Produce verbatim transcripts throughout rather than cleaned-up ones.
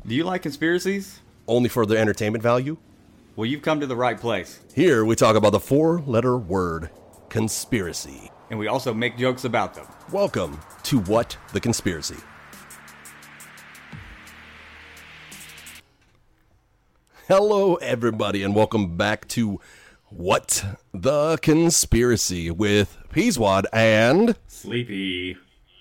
Do you like conspiracies? Only for their entertainment value? Well, you've come to the right place. Here we talk about the four-letter word, conspiracy. And we also make jokes about them. Welcome to What the Conspiracy. Hello, everybody, and welcome back to What the Conspiracy with Peaswad and... Sleepy.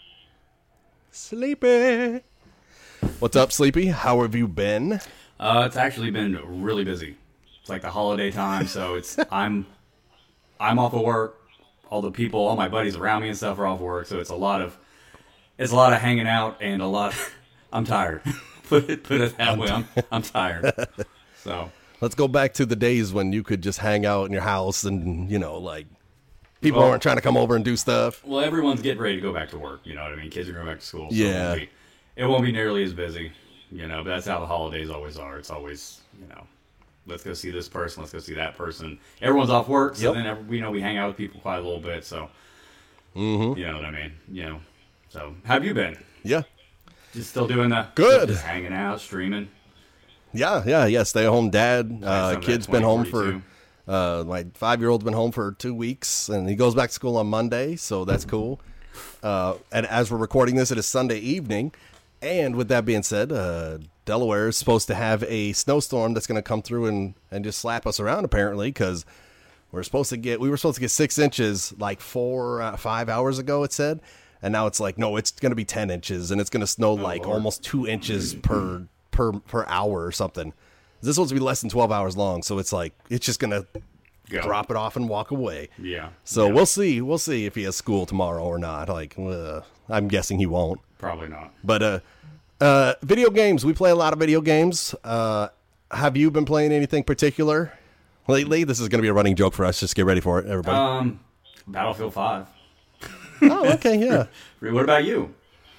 Sleepy. What's up, Sleepy? How have you been? Uh, it's actually been really busy. It's like the holiday time, so it's I'm I'm off of work. All the people, all my buddies around me and stuff are off work, so it's a lot of it's a lot of hanging out and a lot. Of, I'm tired. put it put it that way. I'm I'm tired. So let's go back to the days when you could just hang out in your house and you know like people well, weren't trying to come over and do stuff. Well, everyone's getting ready to go back to work. You know what I mean? Kids are going back to school. So yeah. It won't, be, it won't be nearly as busy. You know, but that's how the holidays always are. It's always, you know, let's go see this person, let's go see that person. Everyone's off work, so yep. then every, you know we hang out with people quite a little bit. So, mm-hmm. you know what I mean? You know. So, how have you been? Yeah. Just still doing the good, just hanging out, streaming. Yeah, yeah, yeah. Stay at home dad. Uh, kid's been home for. Uh, my five-year-old's been home for two weeks, and he goes back to school on Monday, so that's cool. Uh, and as we're recording this, it is Sunday evening. And with that being said, uh, Delaware is supposed to have a snowstorm that's going to come through and, and just slap us around, apparently, because we're supposed to get we were supposed to get six inches like four, uh, five hours ago, it said. And now it's like, no, it's going to be ten inches, and it's going to snow oh, like Lord. almost two inches per per per hour or something. This is supposed to be less than twelve hours long, so it's like it's just going to drop it off and walk away. Yeah. So yeah. we'll see. We'll see if he has school tomorrow or not. Like, uh, I'm guessing he won't. Probably not. But uh, uh, video games. We play a lot of video games. Uh, have you been playing anything particular lately? This is going to be a running joke for us. Just get ready for it, everybody. Um, Battlefield five. Oh, okay, yeah. What about you?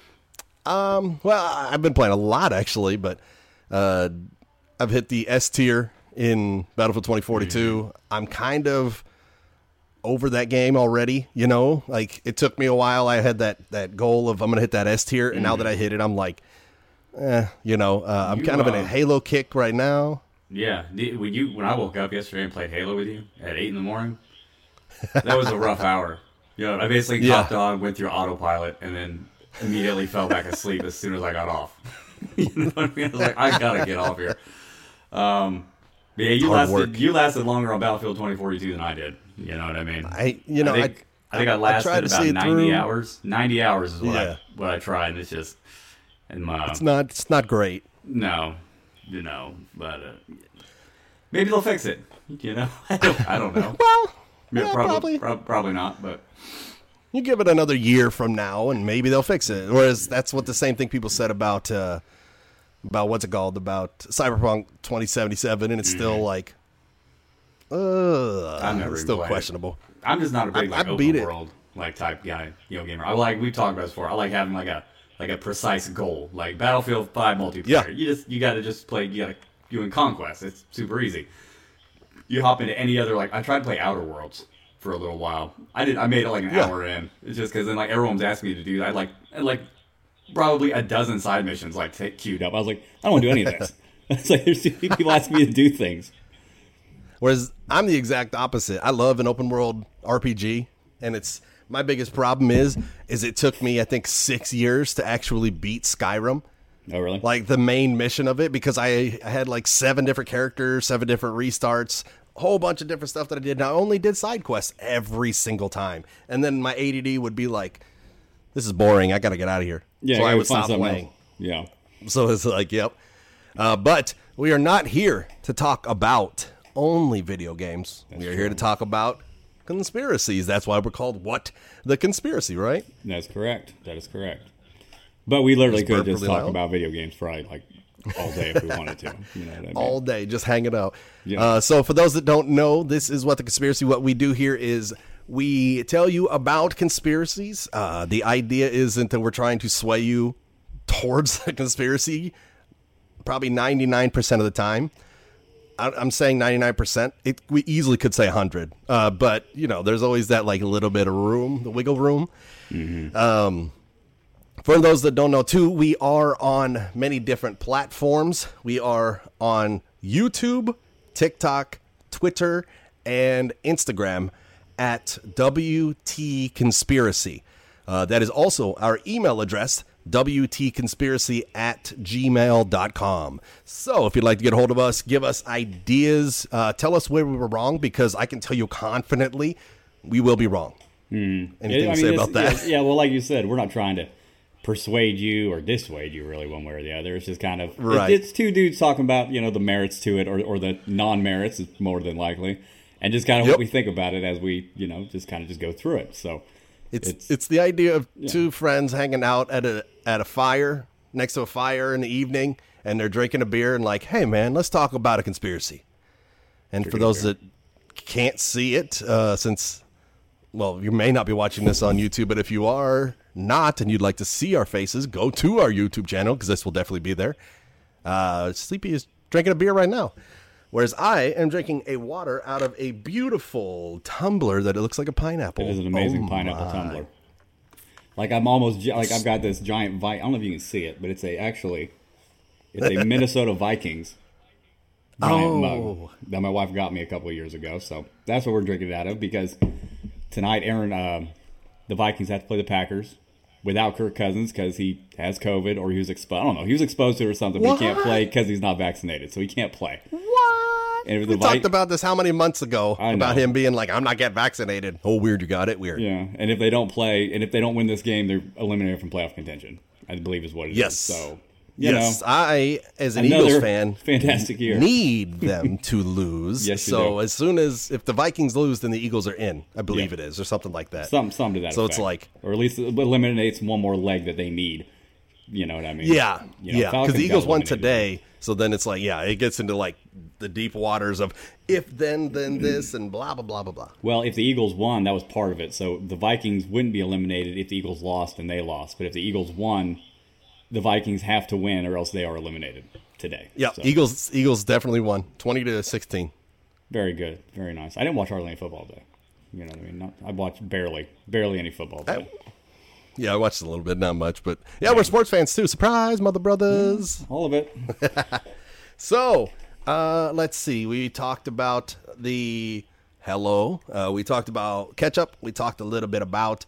Um, well, I've been playing a lot actually, but uh, I've hit the S tier in Battlefield twenty forty-two. Mm-hmm. I'm kind of over that game already, you know, like it took me a while. I had that, that goal of I'm going to hit that S tier. And mm-hmm. now that I hit it, I'm like, eh, you know, uh, I'm you, kind of in a Halo kick right now. Yeah. When you, when I woke up yesterday and played Halo with you at eight in the morning, that was a rough hour. You know, I basically yeah. hopped on, went through autopilot, and then immediately fell back asleep as soon as I got off. You know what I mean? I was like, I gotta get off here. Um, yeah, you Hard lasted work. you lasted longer on Battlefield twenty forty-two than I did. You know what I mean? I, you know, I think I, I think I lasted I about ninety through. hours. Ninety hours is what yeah. I what I tried, and it's just and my it's not it's not great. No, you know, but uh, maybe they'll fix it. You know, I don't, I don't know. well, yeah, yeah, probably, probably pro- probably not, but. You give it another year from now, and maybe they'll fix it. Whereas that's what the same thing people said about uh, about what's it called about Cyberpunk twenty seventy-seven, and it's mm-hmm. still like, uh, I've never it's still played questionable. It. I'm just not a big I, like I open beat world like type guy, you know, gamer. I like we've talked about this before. I like having like a like a precise goal, like Battlefield five multiplayer. Yeah. You just you got to just play. You got to you in Conquest. It's super easy. You hop into any other like I tried to play Outer Worlds. For a little while, I did. I made it like an yeah. hour in. It's just because then like everyone was asking me to do that. I like, I like probably a dozen side missions like t- queued up. I was like, I don't want to do any of this. It's like there's too many people asking me to do things. Whereas I'm the exact opposite. I love an open world R P G, and it's my biggest problem is is it took me I think six years to actually beat Skyrim. Oh really? Like the main mission of it because I, I had like seven different characters, seven different restarts. A whole bunch of different stuff that I did. And I only did side quests every single time. And then my A D D would be like, this is boring. I got to get out of here. Yeah, so I would stop playing. Else. Yeah. So it's like, yep. Uh, but we are not here to talk about only video games. That's we are true. here to talk about conspiracies. That's why we're called What the Conspiracy, right? That's correct. That is correct. But we literally Just could just talk loud. about video games for like all day if we wanted to. You know what I mean? All day, just hanging out. Yeah. Uh, so for those that don't know, this is What the Conspiracy. What we do here is we tell you about conspiracies. Uh, the idea isn't that we're trying to sway you towards a conspiracy. Probably ninety-nine percent of the time. I, I'm saying ninety-nine percent. It, we easily could say one hundred. Uh, but, you know, there's always that like little bit of room, the wiggle room. Mm-hmm. Um, For those that don't know, too, we are on many different platforms. We are on YouTube, TikTok, Twitter, and Instagram at W T Conspiracy. Uh, that is also our email address, W T conspiracy at gmail dot com. So if you'd like to get a hold of us, give us ideas, uh, tell us where we were wrong, because I can tell you confidently we will be wrong. Mm. Anything I mean, to say about that? Yeah, yeah, well, like you said, we're not trying to persuade you or dissuade you really one way or the other. It's just kind of, right. it's, it's two dudes talking about, you know, the merits to it or, or the non-merits, more than likely, and just kind of yep. what we think about it as we, you know, just kind of just go through it. So it's it's, it's the idea of yeah. two friends hanging out at a at a fire, next to a fire in the evening, and they're drinking a beer and like, hey man, let's talk about a conspiracy. And drinking for those that can't see it, uh, since well, you may not be watching this on YouTube, but if you are not and you'd like to see our faces, go to our YouTube channel, because this will definitely be there. Uh, Sleepy is drinking a beer right now, whereas I am drinking a water out of a beautiful tumbler that it looks like a pineapple. It is an amazing oh pineapple tumbler. Like I'm almost like I've got this giant Vi- I don't know if you can see it, but it's a actually it's a Minnesota Vikings giant oh. mug that my wife got me a couple of years ago. So that's what we're drinking it out of, because tonight, Aaron, uh, the Vikings have to play the Packers without Kirk Cousins because he has COVID, or he was exposed. I don't know. He was exposed to it or something, but what? He can't play because he's not vaccinated, so he can't play. What? And we Vi- talked about this how many months ago, I about know. him being like, I'm not getting vaccinated. Oh, weird, you got it? Weird. Yeah, and if they don't play, and if they don't win this game, they're eliminated from playoff contention, I believe is what it yes. is. So, you yes, know, I, as an Another Eagles fan, fantastic year. need them to lose. Yes, you so do. as soon as, if the Vikings lose, then the Eagles are in. I believe yeah. it is, or something like that. Some, some to that So effect. it's like, or at least it eliminates one more leg that they need. You know what I mean? Yeah, you know, yeah. Because the Eagles won eliminated. today, so then it's like, yeah, it gets into like the deep waters of if then then this and blah blah blah blah blah. Well, if the Eagles won, that was part of it. So the Vikings wouldn't be eliminated if the Eagles lost and they lost. But if the Eagles won, the Vikings have to win or else they are eliminated today. Yeah, so, Eagles Eagles definitely won, twenty to sixteen. Very good, very nice. I didn't watch hardly any football today. You know what I mean? Not, I watched barely, barely any football today. I, yeah, I watched a little bit, not much, but yeah, yeah. We're sports fans too. Surprise, mother brothers. Mm, all of it. So, uh, let's see. We talked about the hello. Uh, we talked about ketchup. We talked a little bit about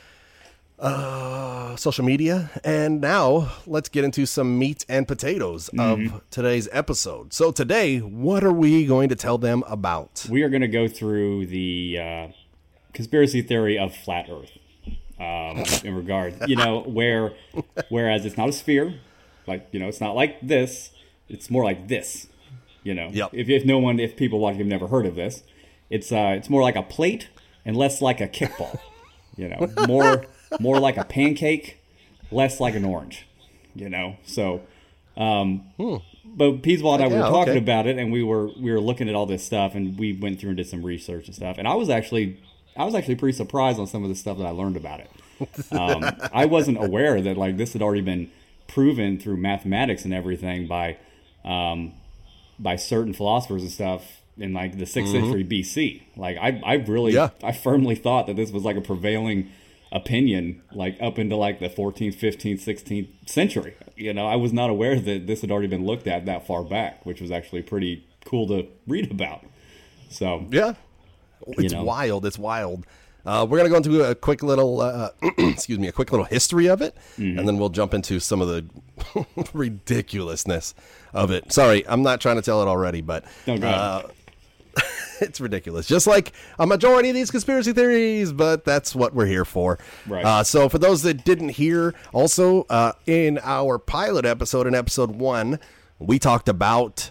uh, social media. And now let's get into some meat and potatoes mm-hmm. of today's episode. So today, what are we going to tell them about? We are going to go through the uh, conspiracy theory of flat Earth. Um, in regard, you know, where, whereas it's not a sphere, like, you know, it's not like this, it's more like this, you know, yep. if, if no one, if people watching have never heard of this, it's, uh, it's more like a plate and less like a kickball, you know, more, more like a pancake, less like an orange, you know, so, um, hmm. but Peaswell and I yeah, were talking okay. about it, and we were, we were looking at all this stuff, and we went through and did some research and stuff, and I was actually I was actually pretty surprised on some of the stuff that I learned about it. Um, I wasn't aware that like this had already been proven through mathematics and everything by um, by certain philosophers and stuff in like the sixth mm-hmm. century B C. Like I, I really, yeah. I firmly thought that this was like a prevailing opinion, like up into like the fourteenth, fifteenth, sixteenth century. You know, I was not aware that this had already been looked at that far back, which was actually pretty cool to read about. So yeah. It's you know. wild. It's wild. Uh, we're going to go into a quick little, uh, excuse me, a quick little history of it, mm-hmm. and then we'll jump into some of the ridiculousness of it. Sorry, I'm not trying to tell it already, but no, go uh, it's ridiculous. Just like a majority of these conspiracy theories, but that's what we're here for. Right. Uh, so for those that didn't hear, also uh, in our pilot episode, in episode one, we talked about...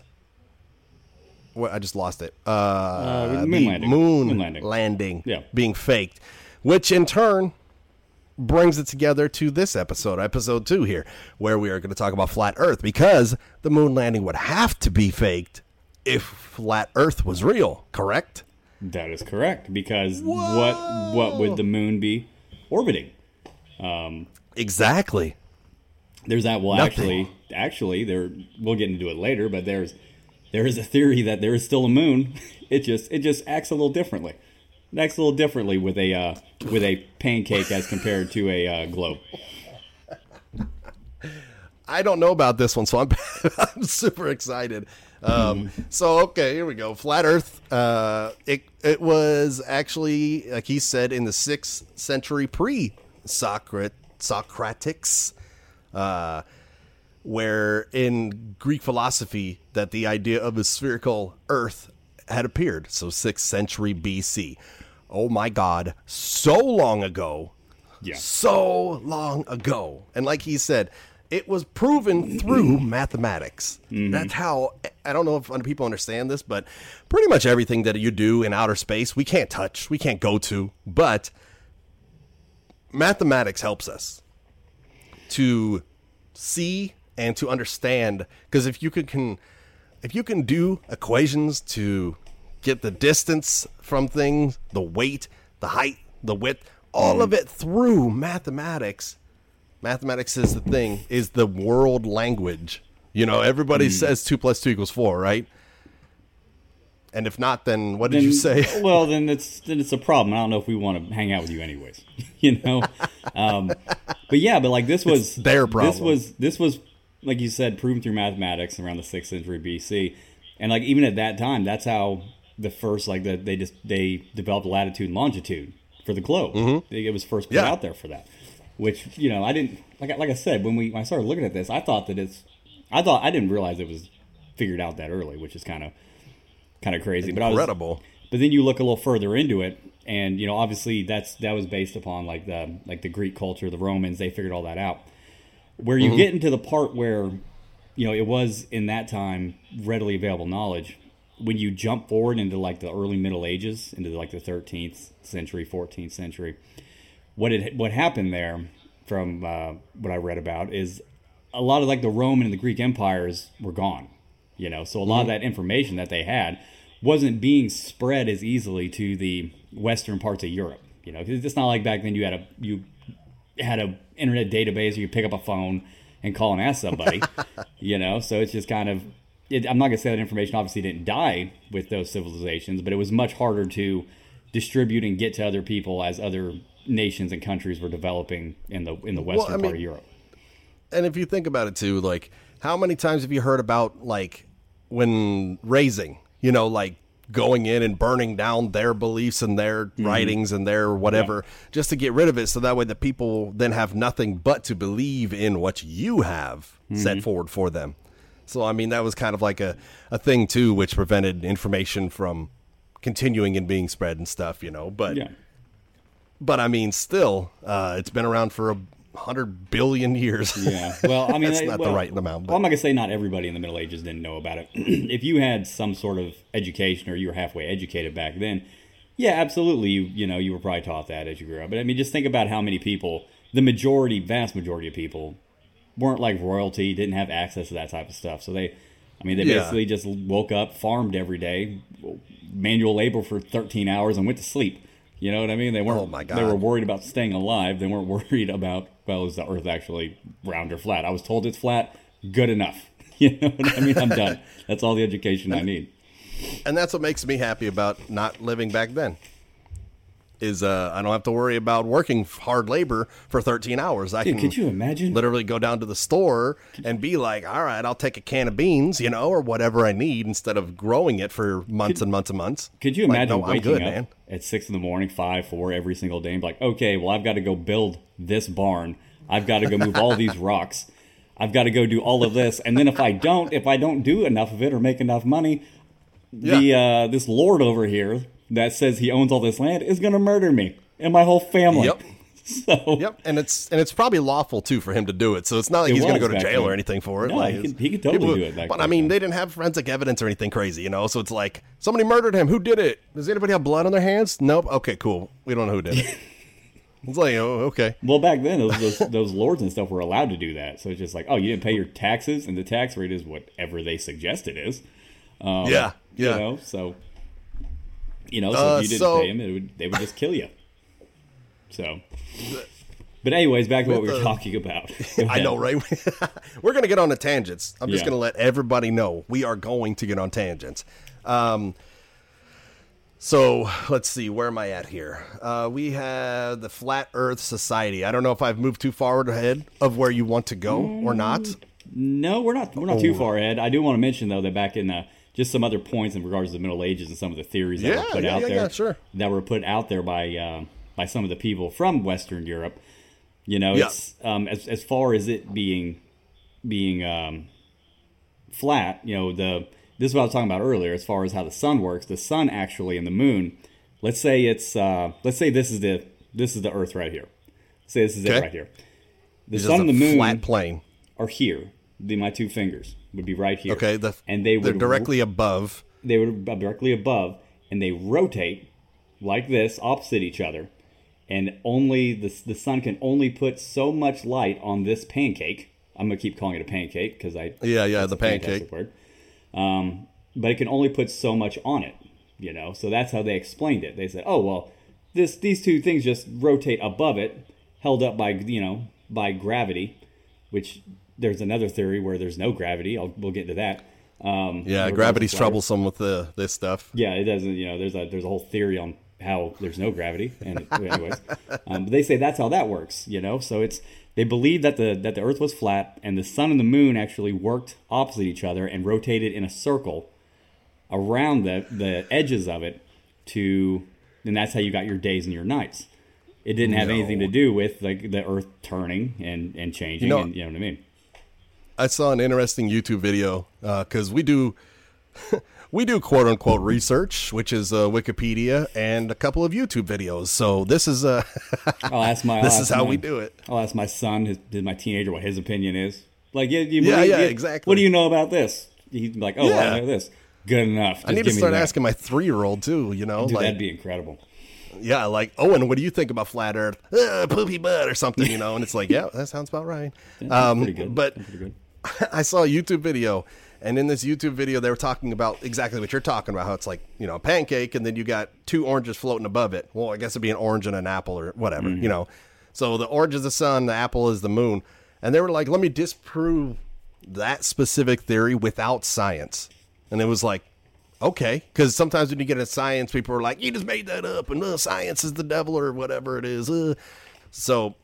What, I just lost it. Uh, uh, moon the landing. moon, moon landing, landing yeah. being faked, which in turn brings it together to this episode, episode two here, where we are going to talk about flat Earth, because the moon landing would have to be faked if flat Earth was real, correct? That is correct, because Whoa. what what would the moon be orbiting? Um, exactly. There's that. Well, Nothing. actually, actually, there. We'll get into it later, but there's. There is a theory that there is still a moon. It just it just acts a little differently. It acts a little differently with a uh, with a pancake as compared to a uh, globe. I don't know about this one, so I'm I'm super excited. Um, mm. So okay, here we go. Flat Earth. Uh, it it was actually, like he said, in the sixth century pre-Socrates, Socratics, uh, where in Greek philosophy that the idea of a spherical Earth had appeared. So sixth century B C. Oh my God, so long ago. Yeah. So long ago. And like he said, it was proven through mathematics. Mm-hmm. That's how, I don't know if people understand this, but pretty much everything that you do in outer space, we can't touch, we can't go to, but mathematics helps us to see and to understand. Because if you can, can, if you can do equations to get the distance from things, the weight, the height, the width, all mm. of it through mathematics. Mathematics is the thing, is the world language. You know, everybody mm. says two plus two equals four, right? And if not, then what did then, you say? Well, then it's then it's a problem. I don't know if we want to hang out with you anyways. you know, um, but yeah, but like this was it's their problem. This was this was like you said, proven through mathematics around the sixth century B C, and like even at that time, that's how the first like the, they just they developed latitude and longitude for the globe. Mm-hmm. It was first put yeah. out there for that. Which, you know, I didn't, like, like I said, when we when I started looking at this, I thought that it's, I thought, I didn't realize it was figured out that early, which is kind of, kind of crazy. Incredible. But I was, but then you look a little further into it, and, you know, obviously that's, that was based upon, like, the, like, the Greek culture, the Romans, they figured all that out. Where you mm-hmm. get into the part where, you know, it was, in that time, readily available knowledge, when you jump forward into, like, the early Middle Ages, into, like, the thirteenth century, fourteenth century, What had what happened there, from uh, what I read about, is a lot of like the Roman and the Greek empires were gone, you know. So a lot mm-hmm. of that information that they had wasn't being spread as easily to the western parts of Europe. You know, it's not like back then you had a you had a internet database, you could pick up a phone and call and ask somebody. you know, so it's just kind of. It, I'm not gonna say that information obviously didn't die with those civilizations, but it was much harder to distribute and get to other people as other nations and countries were developing in the in the western well, I mean, part of Europe. And if you think about it too, like how many times have you heard about like when raising, you know, like going in and burning down their beliefs and their mm-hmm. writings and their whatever, yeah. just to get rid of it, so that way the people then have nothing but to believe in what you have mm-hmm. set forward for them. So I mean that was kind of like a, a thing too, which prevented information from continuing and being spread and stuff, you know. But yeah. But I mean, still, uh, it's been around for a hundred billion years. Yeah. Well, I mean, that's I, not well, the right amount. But. Well, I'm not gonna say not everybody in the Middle Ages didn't know about it. If you had some sort of education or you were halfway educated back then, yeah, absolutely. You you know you were probably taught that as you grew up. But I mean, just think about how many people, the majority, vast majority of people, weren't like royalty, didn't have access to that type of stuff. So they, I mean, they yeah. basically just woke up, farmed every day, manual labor for thirteen hours, and went to sleep. You know what I mean? They weren't. Oh my God. They were worried about staying alive. They weren't worried about, well, is the Earth actually round or flat? I was told it's flat. Good enough. You know what I mean? I'm done. That's all the education I need. And that's what makes me happy about not living back then. Is uh, I don't have to worry about working hard labor for thirteen hours. I Dude, can could you imagine? Literally go down to the store and be like, all right, I'll take a can of beans, you know, or whatever I need, instead of growing it for months could, and months and months. Could you imagine like, no, waking good, up man. at six in the morning, five, four every single day, and be like, okay, well, I've got to go build this barn. I've got to go move all these rocks. I've got to go do all of this. And then if I don't, if I don't do enough of it or make enough money, yeah. the uh, this lord over here that says he owns all this land is going to murder me and my whole family. Yep. So, yep, and it's and it's probably lawful too for him to do it. So it's not like he's going to go to jail then. or anything for it. No, like, he could, he could totally people, do it. Back but I mean, time. they didn't have forensic evidence or anything crazy, you know. So it's like somebody murdered him. Who did it? Does anybody have blood on their hands? Nope. Okay, cool. We don't know who did it. It's like, oh, okay. Well, back then, those, those those lords and stuff were allowed to do that. So it's just like, oh, you didn't pay your taxes, and the tax rate is whatever they suggest it is. Um, yeah, yeah. You know, so you know, so uh, if you didn't so, pay them, it would they would just kill you. So, but anyways, back to what we were the, talking about. I know, right? We're going to get on the tangents. I'm just yeah. going to let everybody know we are going to get on tangents. Um, So let's see, where am I at here? Uh, we have the Flat Earth Society. I don't know if I've moved too far ahead of where you want to go mm, or not. No, we're not. We're not oh. too far ahead. I do want to mention though that back in uh, just some other points in regards to the Middle Ages and some of the theories that yeah, were put yeah, out yeah, there, yeah, sure. that were put out there by uh, by some of the people from Western Europe. You know, yeah. it's um, as as far as it being being um, flat. You know, the this is what I was talking about earlier. As far as how the sun works, the sun actually and the moon. Let's say it's uh, let's say this is the this is the Earth right here. Let's say this is okay. it right here. The it's sun and the moon flat plane are here. The, my two fingers would be right here. Okay, the, and they they're would directly above. They would be directly above, and they rotate like this, opposite each other. And only the the sun can only put so much light on this pancake. I'm gonna keep calling it a pancake because I yeah yeah the pancake word. Um, but it can only put so much on it. You know, so that's how they explained it. They said, "Oh well, this these two things just rotate above it, held up by you know by gravity." Which there's another theory where there's no gravity. I'll we'll get into that. Um, yeah, gravity's troublesome with the this stuff. Yeah, it doesn't. You know, there's a there's a whole theory on how there's no gravity, and anyways, um, but they say that's how that works. You know, so it's they believe that the that the Earth was flat and the sun and the moon actually worked opposite each other and rotated in a circle around the, the edges of it to, and that's how you got your days and your nights. It didn't have no. anything to do with like the Earth turning and, and changing. You know, and, you know what I mean? I saw an interesting YouTube video because uh, we do we do quote unquote research, which is uh, Wikipedia and a couple of YouTube videos. So this is uh, I'll ask my this I'll is ask how my, we do it. I'll ask my son, his, my teenager, what his opinion is. Like, you, you yeah, believe, yeah, you, exactly. What do you know about this? He'd be like, oh, yeah. I know this. Good enough. Just I need to start that. asking my three-year-old too. You know, Dude, like that'd be incredible. Yeah, like Owen, what do you think about flat Earth? Uh, poopy butt or something, you know? And it's like, yeah, that sounds about right. Yeah, um, pretty good. But pretty good. I saw a YouTube video, and in this YouTube video, they were talking about exactly what you're talking about. How it's like, you know, a pancake, and then you got two oranges floating above it. Well, I guess it'd be an orange and an apple or whatever, mm-hmm. you know? So the orange is the sun, the apple is the moon, and they were like, let me disprove that specific theory without science. And it was like, okay, because sometimes when you get into science, people are like, you just made that up, and uh, science is the devil or whatever it is. Uh. So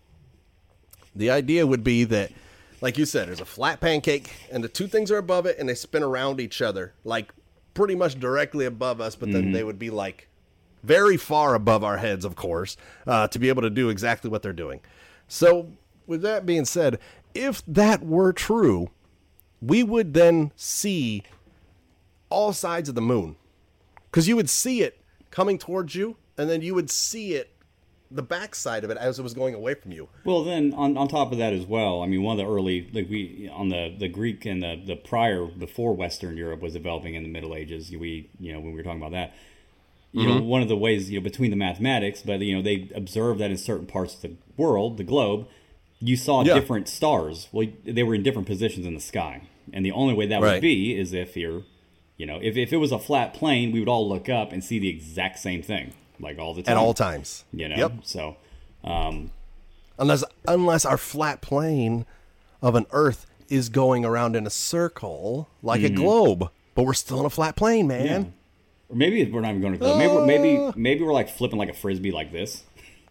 the idea would be that, like you said, there's a flat pancake, and the two things are above it, and they spin around each other, like pretty much directly above us, but then mm-hmm. they would be like very far above our heads, of course, uh, to be able to do exactly what they're doing. So with that being said, if that were true, we would then see all sides of the moon, because you would see it coming towards you, and then you would see it, the backside of it, as it was going away from you. Well, then on, on top of that as well, I mean, one of the early, like we on the, the Greek and the, the prior before Western Europe was developing in the Middle Ages. We you know when we were talking about that, you mm-hmm. know, one of the ways you know between the mathematics, but you know they observed that in certain parts of the world, the globe, you saw yeah. different stars. Well, they were in different positions in the sky, and the only way that right. would be is if you're You know, if, if it was a flat plane, we would all look up and see the exact same thing, like all the time. At all times. You know, yep. so. Um, unless unless our flat plane of an Earth is going around in a circle like mm-hmm. a globe, but we're still in a flat plane, man. Yeah. Or maybe we're not even going to globe. Maybe, we're, maybe, maybe we're like flipping like a Frisbee like this.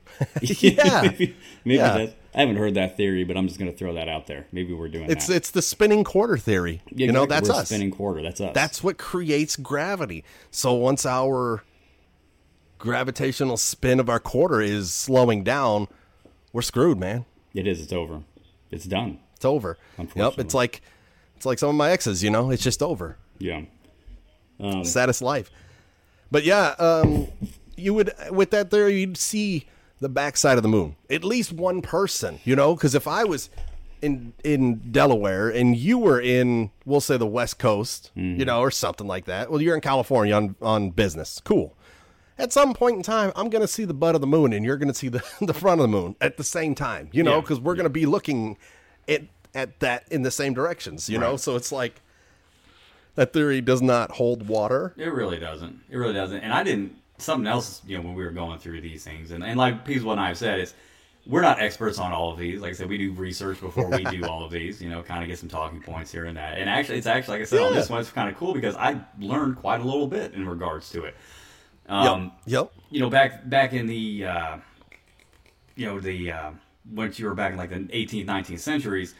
yeah. maybe maybe yeah. that's, I haven't heard that theory, but I'm just going to throw that out there. Maybe we're doing it's, that. It's the spinning quarter theory. Yeah, you know, exactly. that's we're us. Spinning quarter, that's us. That's what creates gravity. So once our gravitational spin of our quarter is slowing down, we're screwed, man. It is. It's over. It's done. It's over. Yep. It's like it's like some of my exes. You know, it's just over. Yeah. Um, Saddest life. But yeah, um, you would with that there, you'd see the backside of the moon. At least one person, you know, because if I was in in Delaware and you were in, we'll say the West Coast, mm-hmm. you know, or something like that. Well, you're in California on, on business. Cool. At some point in time, I'm going to see the butt of the moon and you're going to see the, the front of the moon at the same time, you know, because yeah. we're yeah. going to be looking at, at that in the same directions, you right. know? So it's like that theory does not hold water. It really doesn't. It really doesn't. And I didn't, something else, you know, when we were going through these things, and, and like Pease, what I've said is, we're not experts on all of these. Like I said, we do research before we do all of these, you know, kind of get some talking points here and that. And actually, it's actually, like I said, yeah. on this one, it's kind of cool because I learned quite a little bit in regards to it. Um, yep. Yep. You know, back back in the, uh, you know, the uh, once you were back in like the eighteenth, nineteenth centuries,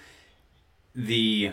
the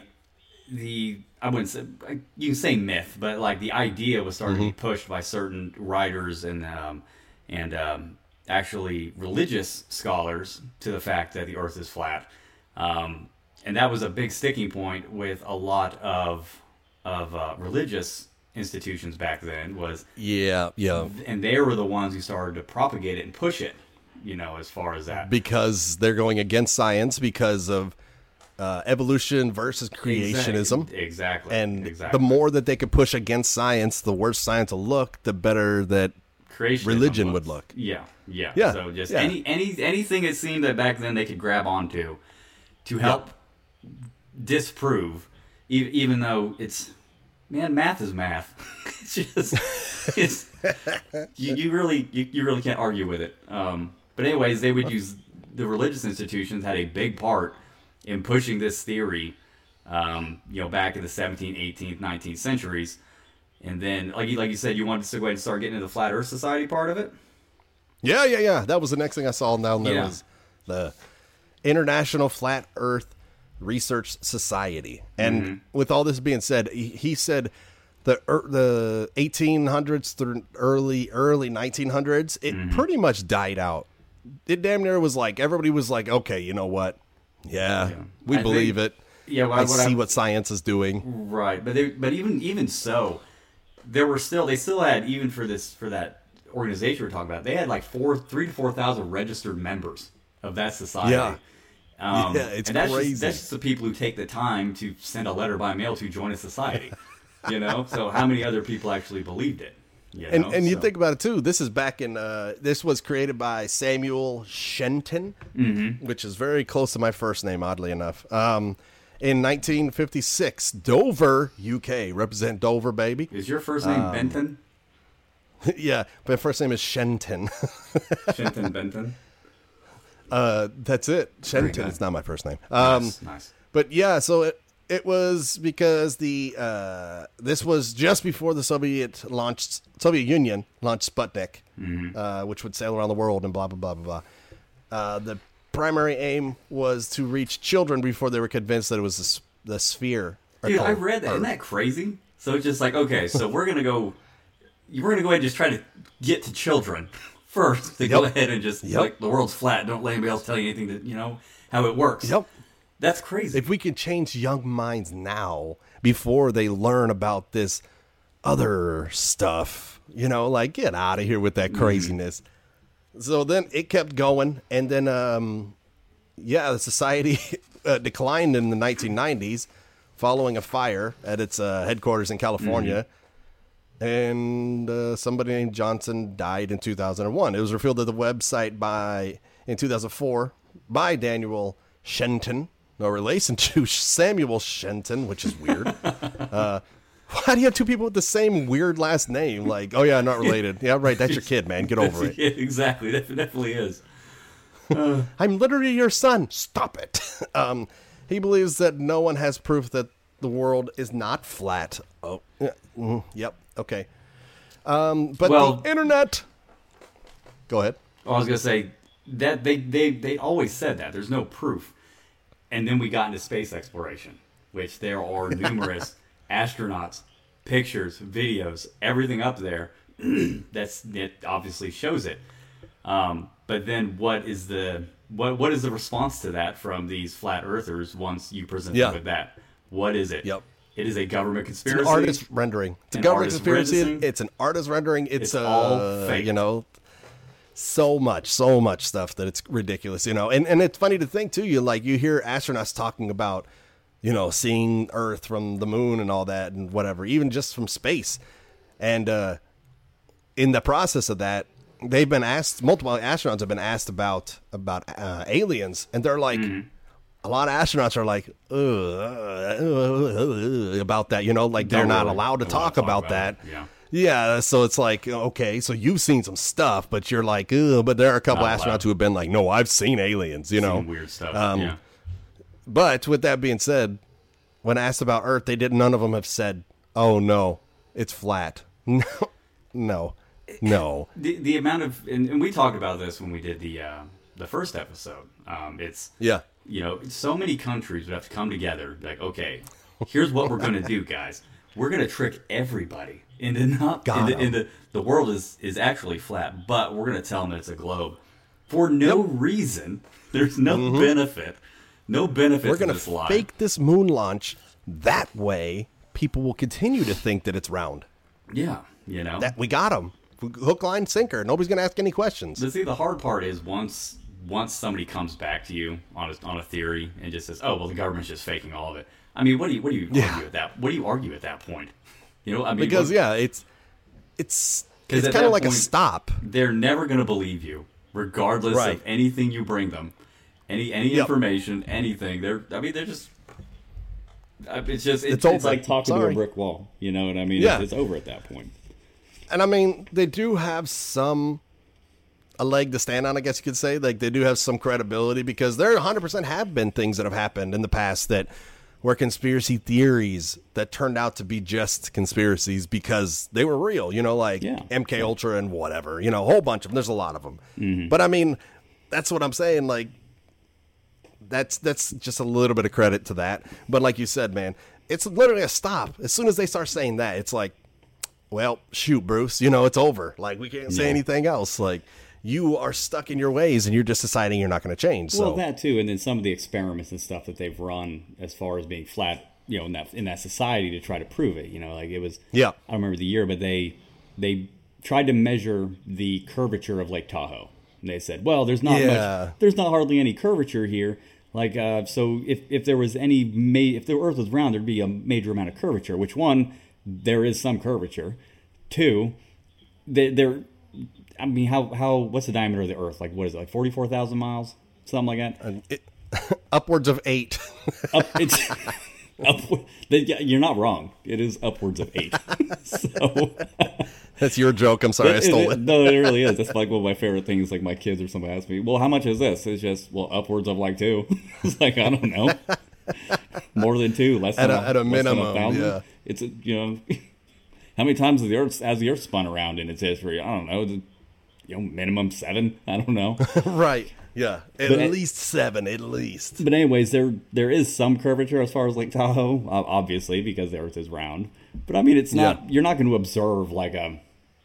the I wouldn't say you can say myth, but like the idea was starting mm-hmm. to be pushed by certain writers and um, and um, actually religious scholars to the fact that the Earth is flat, um, and that was a big sticking point with a lot of of uh, religious institutions back then. Was yeah, yeah, and they were the ones who started to propagate it and push it, you know, as far as that, because they're going against science because of uh, evolution versus creationism. Exactly, exactly. and exactly. the more that they could push against science, the worse science will look, the better that religion would look. Yeah, yeah, yeah. So just yeah. any any anything it seemed that back then they could grab onto to help yep. disprove, e- even though it's. Man, math is math. It's just, it's you, you really you, you really can't argue with it. Um, but anyways, they would use the religious institutions had a big part in pushing this theory. Um, you know, back in the seventeenth, eighteenth, nineteenth centuries, and then like you like you said, you wanted to go ahead and start getting into the Flat Earth Society part of it. Yeah, yeah, yeah. That was the next thing I saw. Down there yeah. was the International Flat Earth Research Society. And mm-hmm. with all this being said, he, he said the er, the eighteen hundreds through early early nineteen hundreds, it mm-hmm. pretty much died out. It damn near was like everybody was like, okay, you know what? Yeah, yeah. we I believe think, it. Yeah, well, I what see I, what science is doing. Right, but they, but even even so, there were still they still had even for this for that organization we're talking about, they had like four three to four thousand registered members of that society. Yeah. Um, yeah, it's and that's crazy. Just, that's just the people who take the time to send a letter by mail to join a society. You know, so how many other people actually believed it? You know? And and so. you think about it too. This is back in. Uh, this was created by Samuel Shenton, mm-hmm. which is very close to my first name, oddly enough. Um, in nineteen fifty-six, Dover, U K, represent Dover, baby. Is your first name um, Benton? Yeah, my first name is Shenton. Shenton Benton. Uh, that's it. Shenton is not my first name. Um, nice, nice. But yeah, so it it was because the uh, this was just before the Soviet launched Soviet Union launched Sputnik, mm-hmm. uh, which would sail around the world and blah blah blah blah blah. Uh, the primary aim was to reach children before they were convinced that it was the, the sphere. Dude, I read that. Earth. Isn't that crazy? So it's just like, okay, so we're gonna go. We're gonna go ahead and just try to get to children. First, to yep. go ahead and just, yep. like, the world's flat. Don't let anybody else tell you anything that, you know, how it works. Yep. That's crazy. If we can change young minds now before they learn about this other stuff, you know, like, get out of here with that craziness. Mm. So then it kept going. And then, um, yeah, the society uh, declined in the nineteen nineties following a fire at its uh, headquarters in California. Mm-hmm. And uh, somebody named Johnson died in two thousand one. It was revealed at the website by in two thousand four by Daniel Shenton, no relation to Samuel Shenton, which is weird. uh, why do you have two people with the same weird last name? Like, oh yeah, not related. Yeah, right. That's your kid, man. Get over it. Yeah, exactly. That definitely is. Uh, I'm literally your son. Stop it. Um, he believes that no one has proof that the world is not flat. Oh, yeah, mm, yep. Okay. Um, but well, the internet. Go ahead. I was gonna say that they, they they always said that there's no proof, and then we got into space exploration, which there are numerous astronauts, pictures, videos, everything up there. That's it. Obviously shows it. Um, but then what is the what what is the response to that from these flat earthers once you present yeah. them with that? What is it? Yep. It is a government conspiracy. It's an artist rendering. It's a an government conspiracy. Rendering. It's an artist rendering. It's, it's uh, all fake. You know, so much, so much stuff that it's ridiculous. You know, and and it's funny to think too. You like you hear astronauts talking about, you know, seeing Earth from the moon and all that and whatever, even just from space. And uh, in the process of that, they've been asked. Multiple astronauts have been asked about about uh, aliens, and they're like. Mm-hmm. A lot of astronauts are like, uh, uh, uh, about that, you know, like they're not allowed to talk, talk about, about that. Yeah. Yeah. So it's like, okay, so you've seen some stuff, but you're like, Ugh, but there are a couple not astronauts allowed. Who have been like, no, I've seen aliens, you know, seen weird stuff. Um, yeah. But with that being said, when asked about Earth, they did. None of them have said, oh no, it's flat. No, no, No. The the amount of and, and we talked about this when we did the uh, the first episode. Um, it's yeah. You know, so many countries would have to come together. Like, okay, here's what we're gonna do, guys. We're gonna trick everybody into not into, into the world is is actually flat, but we're gonna tell them that it's a globe for no yep. reason. There's no mm-hmm. benefit. No benefit. We're going to fake this moon launch. That way, people will continue to think that it's round. Yeah, you know. That we got them. Hook, line, sinker. Nobody's going to ask any questions. But see, the hard part is once once somebody comes back to you on a, on a theory and just says, "Oh, well, the government's just faking all of it." I mean, what do you what do you yeah. argue at that? What do you argue at that point? You know, I mean, because what, yeah, it's it's it's kind of like point, a stop. They're never going to believe you, regardless right. of anything you bring them. Any any yep. information, anything. They're I mean they're just it's just it's, it's, it's like talking Sorry. to a brick wall. You know what I mean? Yeah. It's, it's over at that point. And I mean, they do have some a leg to stand on, I guess you could say. Like they do have some credibility because there one hundred percent have been things that have happened in the past that were conspiracy theories that turned out to be just conspiracies because they were real, you know, like yeah. M K Ultra and whatever, you know, a whole bunch of them. There's a lot of them. Mm-hmm. But I mean, that's what I'm saying, like That's that's just a little bit of credit to that. But like you said, man, it's literally a stop. As soon as they start saying that, it's like, well, shoot, Bruce, you know, it's over. Like, we can't say yeah. anything else. Like, you are stuck in your ways and you're just deciding you're not going to change. So. Well, that too. And then some of the experiments and stuff that they've run as far as being flat, you know, in that, in that society to try to prove it, you know, like it was, yeah. I don't remember the year, but they, they tried to measure the curvature of Lake Tahoe. And they said, well, there's not yeah. much, there's not hardly any curvature here. Like, uh, so if, if there was any, ma- if the Earth was round, thered be a major amount of curvature, which one, there is some curvature. Two, they, they're, I mean, how, how, what's the diameter of the Earth? Like, what is it, like forty-four thousand miles? Something like that? Uh, it, upwards of eight. Up, it's, upward, you're not wrong. It is upwards of eight. So... That's your joke. I'm sorry, it, I stole it. it. No, it really is. That's like one of my favorite things. Like my kids or somebody ask me, well, how much is this? It's just, well, upwards of like two. It's like, I don't know. More than two, less at than a, a, at a minimum. A yeah. It's, a, you know, how many times has the Earth, has the Earth spun around in its history? I don't know. You know, minimum seven. I don't know. Right. Yeah. At but, least seven, at least. But anyways, there there is some curvature as far as Lake Tahoe, obviously, because the Earth is round. But I mean, it's not, yeah. you're not going to observe like a,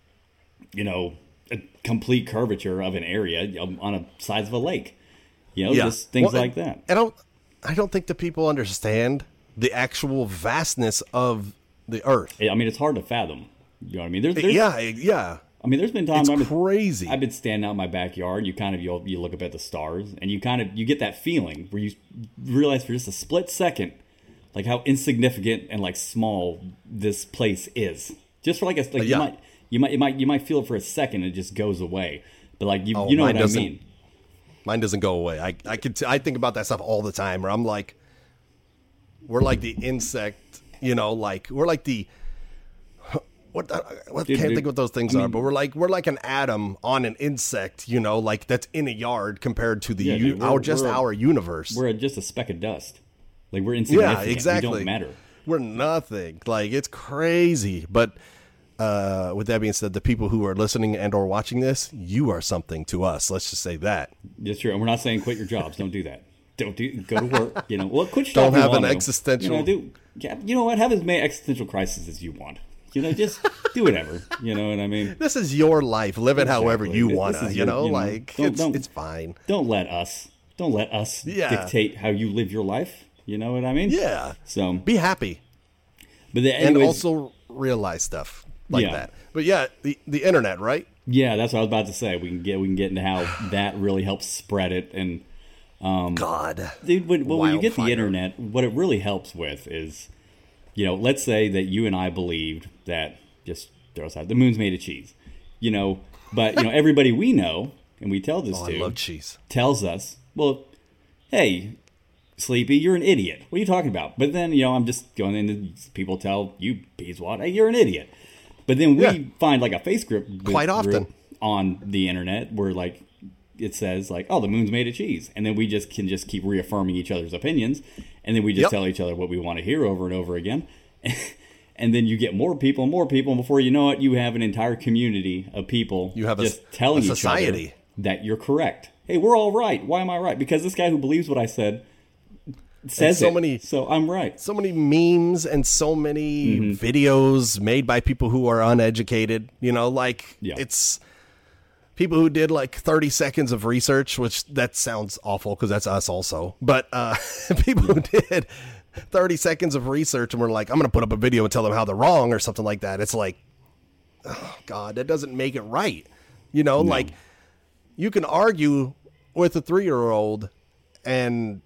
you know, a complete curvature of an area on a size of a lake, you know, yeah. just things well, like that. I don't, I don't think the people understand the actual vastness of the Earth. I mean, it's hard to fathom. You know what I mean? There's, there's, yeah, yeah. I mean, there's been times it's I've been, crazy. I've been standing out in my backyard. You kind of you you look up at the stars, and you kind of you get that feeling where you realize for just a split second, like how insignificant and like small this place is. Just for like a like uh, yeah. you might. You might, you might, you might feel it for a second, and it just goes away. But like you, oh, you know what I doesn't, mean. Mine doesn't go away. I, I could, t- I think about that stuff all the time. Where I'm like, we're like the insect, you know, like we're like the, what, uh, what dude, can't dude, think what those things I are, mean, but we're like, we're like an atom on an insect, you know, like that's in a yard compared to the, yeah, u- dude, our just a, our universe. We're just a speck of dust. Like we're insignificant. Yeah, exactly. We don't matter. We're nothing. Like it's crazy, but. Uh, with that being said, the people who are listening and or watching this, you are something to us. Let's just say that. That's true. And we're not saying quit your jobs. Don't do that. Don't do go to work. You know, well, quit your job. Don't have an to. existential. You know, do, yeah, you know what? Have as many existential crises as you want. You know, just do whatever. You know what I mean? This is your life. Live it exactly. however you want to. You your, know, you know, like don't, it's, don't, it's fine. Don't let us. Don't let us yeah. dictate how you live your life. You know what I mean? Yeah. So be happy. But the, and also realize stuff like yeah. that. But yeah, the the internet, right? Yeah, that's what I was about to say. We can get we can get into how that really helps spread it. And um, God, dude, when, well, when you get the internet, what it really helps with is, you know, let's say that you and I believed that just throw aside the moon's made of cheese, you know, but you know everybody we know and we tell this oh, to I love cheese. Tells us, well, hey, Sleepy, you're an idiot. What are you talking about? But then you know I'm just going into people tell you Beeswatt, hey, you're an idiot. But then we yeah. find like a Facebook quite often on the internet where like it says like, oh, the moon's made of cheese. And then we just can just keep reaffirming each other's opinions. And then we just yep. tell each other what we want to hear over and over again. And then you get more people and more people, and before you know it, you have an entire community of people You have a, just telling a society. each other that you're correct. Hey, we're all right. Why am I right? Because this guy who believes what I said says so it, many, so I'm right. So many memes and so many mm-hmm. videos made by people who are uneducated. You know, like yeah. it's people who did like thirty seconds of research, which that sounds awful because that's us also. But uh, people who did thirty seconds of research and we're like, I'm going to put up a video and tell them how they're wrong or something like that. It's like, oh God, that doesn't make it right. You know, no. like you can argue with a three-year-old and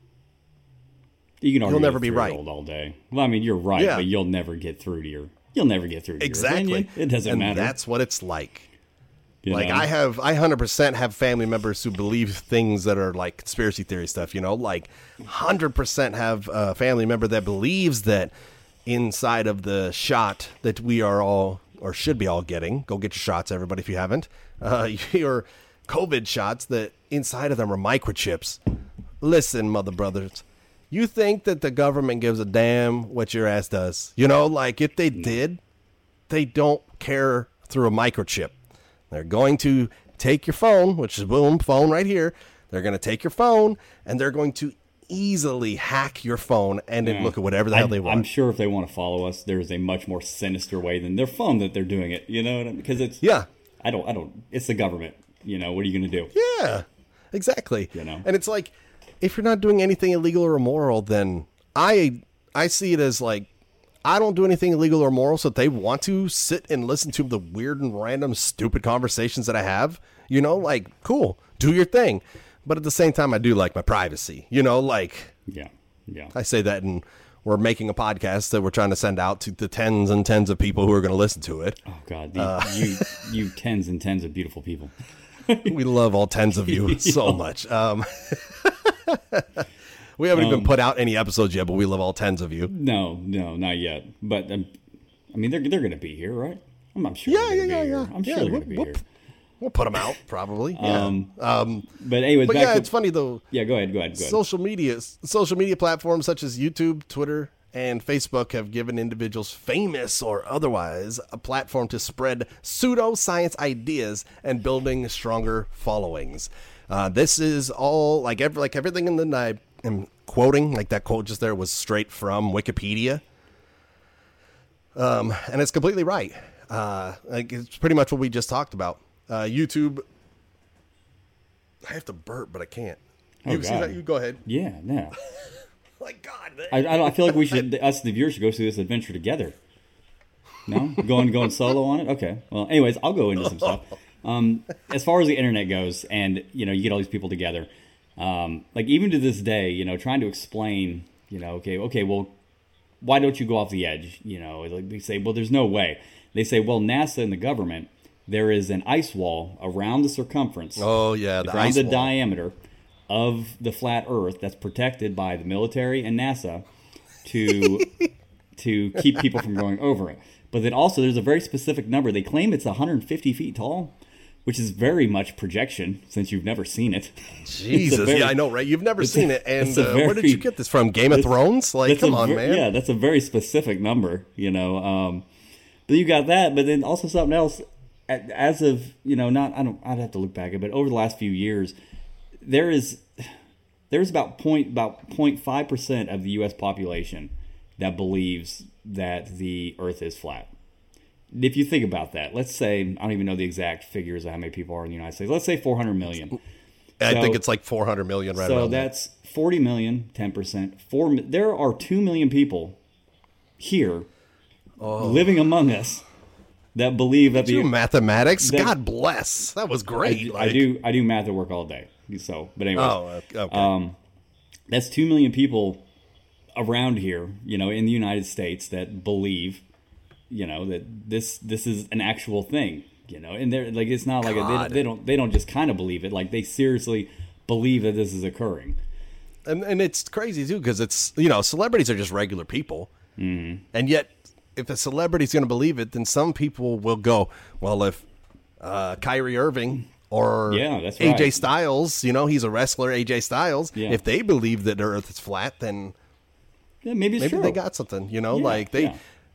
you can argue you'll never with be a right all day. Well, I mean, you're right, yeah. but you'll never get through to your, you'll never get through to exactly. your opinion. It doesn't and matter. That's what it's like. You like know? I have, I one hundred percent have family members who believe things that are like conspiracy theory stuff, you know, like one hundred percent have a family member that believes that inside of the shot that we are all, or should be all getting, go get your shots, everybody, if you haven't, uh, your COVID shots, that inside of them are microchips. Listen, mother brothers, you think that the government gives a damn what your ass does? You know, like if they did, they don't care through a microchip. They're going to take your phone, which is boom, phone right here. They're going to take your phone and they're going to easily hack your phone and then yeah. look at whatever the hell I, they want. I'm sure if they want to follow us, there's a much more sinister way than their phone that they're doing it. You know what I mean? Because it's yeah. I don't. I don't. It's the government. You know, what are you going to do? Yeah, exactly. You know, and it's like if you're not doing anything illegal or immoral, then I I see it as like I don't do anything illegal or immoral, so if they want to sit and listen to the weird and random stupid conversations that I have, you know, like, cool, do your thing. But at the same time, I do like my privacy, you know, like, yeah, yeah. I say that and we're making a podcast that we're trying to send out to the tens and tens of people who are going to listen to it. Oh, God, the, uh, you, you tens and tens of beautiful people. We love all tens of you so much. Um, we haven't um, even put out any episodes yet, but we love all tens of you. No, no, not yet. But um, I mean, they're they're going to be here, right? I'm, I'm sure. Yeah, they're yeah, yeah, be yeah. I'm sure yeah, they're we'll, going to be we'll, here. We'll put them out probably. Yeah. Um, um, but anyways, but back yeah, to, it's funny though. Yeah, go ahead, go ahead, go ahead. Social media, social media platforms such as YouTube, Twitter, and Facebook have given individuals, famous or otherwise, a platform to spread pseudoscience ideas and building stronger followings. Uh, this is all like every, like everything in the I am quoting, like that quote just there was straight from Wikipedia, um, and it's completely right. Uh, like it's pretty much what we just talked about. Uh, YouTube. I have to burp, but I can't. Oh, you God. see that? You go ahead. Yeah, no. Like God, I, I, don't, I feel like we should, us the viewers should go through this adventure together. No, going going solo on it. Okay. Well, anyways, I'll go into some stuff. Um, as far as the internet goes, and you know, you get all these people together. Um, like even to this day, you know, trying to explain, you know, okay, okay, well, why don't you go off the edge? You know, like they say, well, there's no way. They say, well, NASA and the government, there is an ice wall around the circumference. Oh yeah, the around ice the wall. diameter of the flat Earth that's protected by the military and NASA to to keep people from going over it. But then also there's a very specific number. They claim it's one hundred fifty feet tall, which is very much projection since you've never seen it. Jesus, very, yeah, I know, right? You've never seen a, it, and a uh, very, where did you get this from? Game of Thrones? Like, come on, ver- man. Yeah, that's a very specific number, you know. Um, but you got that, but then also something else. As of you know, not I don't. I'd have to look back at it, but over the last few years, there is there's about point about zero point five percent of the U S population that believes that the Earth is flat. If you think about that, let's say, I don't even know the exact figures of how many people are in the United States. Let's say four hundred million. I so, think it's like four hundred million right so around that's forty million, ten percent. Four, there are two million people here oh. living among us that believe that Did the... you mathematics? that, God bless. That was great. I, like, I do I do math at work all day. So, but anyways. Oh, okay. Um, that's two million people around here, you know, in the United States that believe, you know, that this this is an actual thing, you know, and they're like, it's not like a, they, they don't they don't just kind of believe it, like they seriously believe that this is occurring. And and it's crazy too because it's you know celebrities are just regular people, mm-hmm. and yet if a celebrity's going to believe it, then some people will go, well, if uh, Kyrie Irving or yeah, that's A J right. Styles, you know, he's a wrestler, A J Styles. Yeah. If they believe that the Earth is flat, then yeah, maybe it's maybe true. they got something, you know, yeah, like they. Yeah.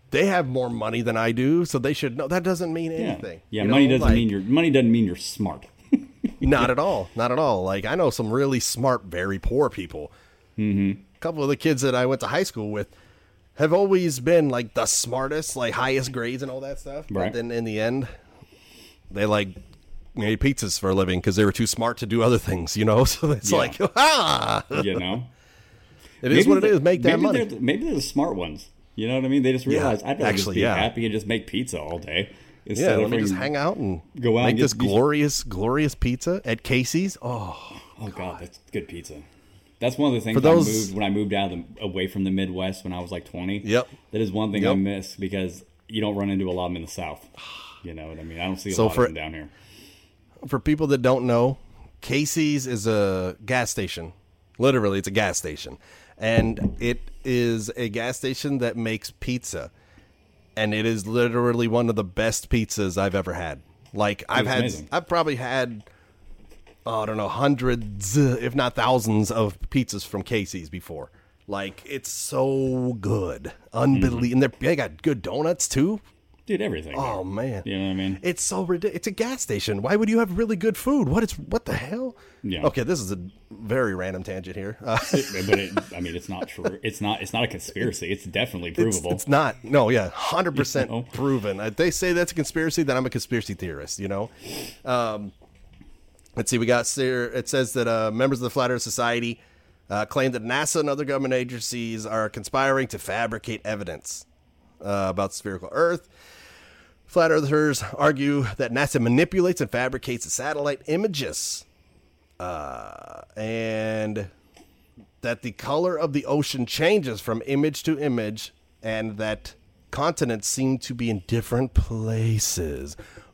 they have more money than I do, so they should know. That doesn't mean anything. Yeah, yeah you money know? doesn't like, mean you're money doesn't mean you're smart. Not at all. Not at all. Like, I know some really smart, very poor people. Mm-hmm. A couple of the kids that I went to high school with have always been like the smartest, like highest grades and all that stuff. But right. then in the end, they like made pizzas for a living because they were too smart to do other things, you know? So it's yeah. like, ah! You know? It is maybe what it is. Make that maybe money. They're, maybe they're the smart ones. You know what I mean? They just realize, yeah, I'd rather actually, just be yeah. happy and just make pizza all day. Yeah, let me just hang out and go out make and this get, glorious, glorious pizza at Casey's. Oh, oh God. God, that's good pizza. That's one of the things For those, I moved when I moved out of the, away from the Midwest when I was like twenty. Yep. That is one thing yep. I miss because you don't run into a lot of them in the South. You know what I mean? I don't see a so lot for, of them down here. For people that don't know, Casey's is a gas station. Literally, it's a gas station. And it is a gas station that makes pizza. And it is literally one of the best pizzas I've ever had. Like, I've had, amazing. I've probably had, oh, I don't know, hundreds, if not thousands of pizzas from Casey's before. Like, it's so good. Unbelievable. Mm-hmm. And they got good donuts, too. Dude, everything. Oh, man. You know what I mean? It's so ridiculous. It's a gas station. Why would you have really good food? What is, what the hell? Yeah. Okay, this is a very random tangent here. Uh, it, but it, I mean, it's not true. It's not. It's not a conspiracy. It's definitely provable. It's, it's not. No, yeah, one hundred percent you know? proven. If they say that's a conspiracy, then I'm a conspiracy theorist. You know. Um, let's see. We got here. It says that uh, members of the Flat Earth Society uh, claim that NASA and other government agencies are conspiring to fabricate evidence uh, about spherical Earth. Flat Earthers argue that NASA manipulates and fabricates satellite images, uh, and that the color of the ocean changes from image to image, and that continents seem to be in different places.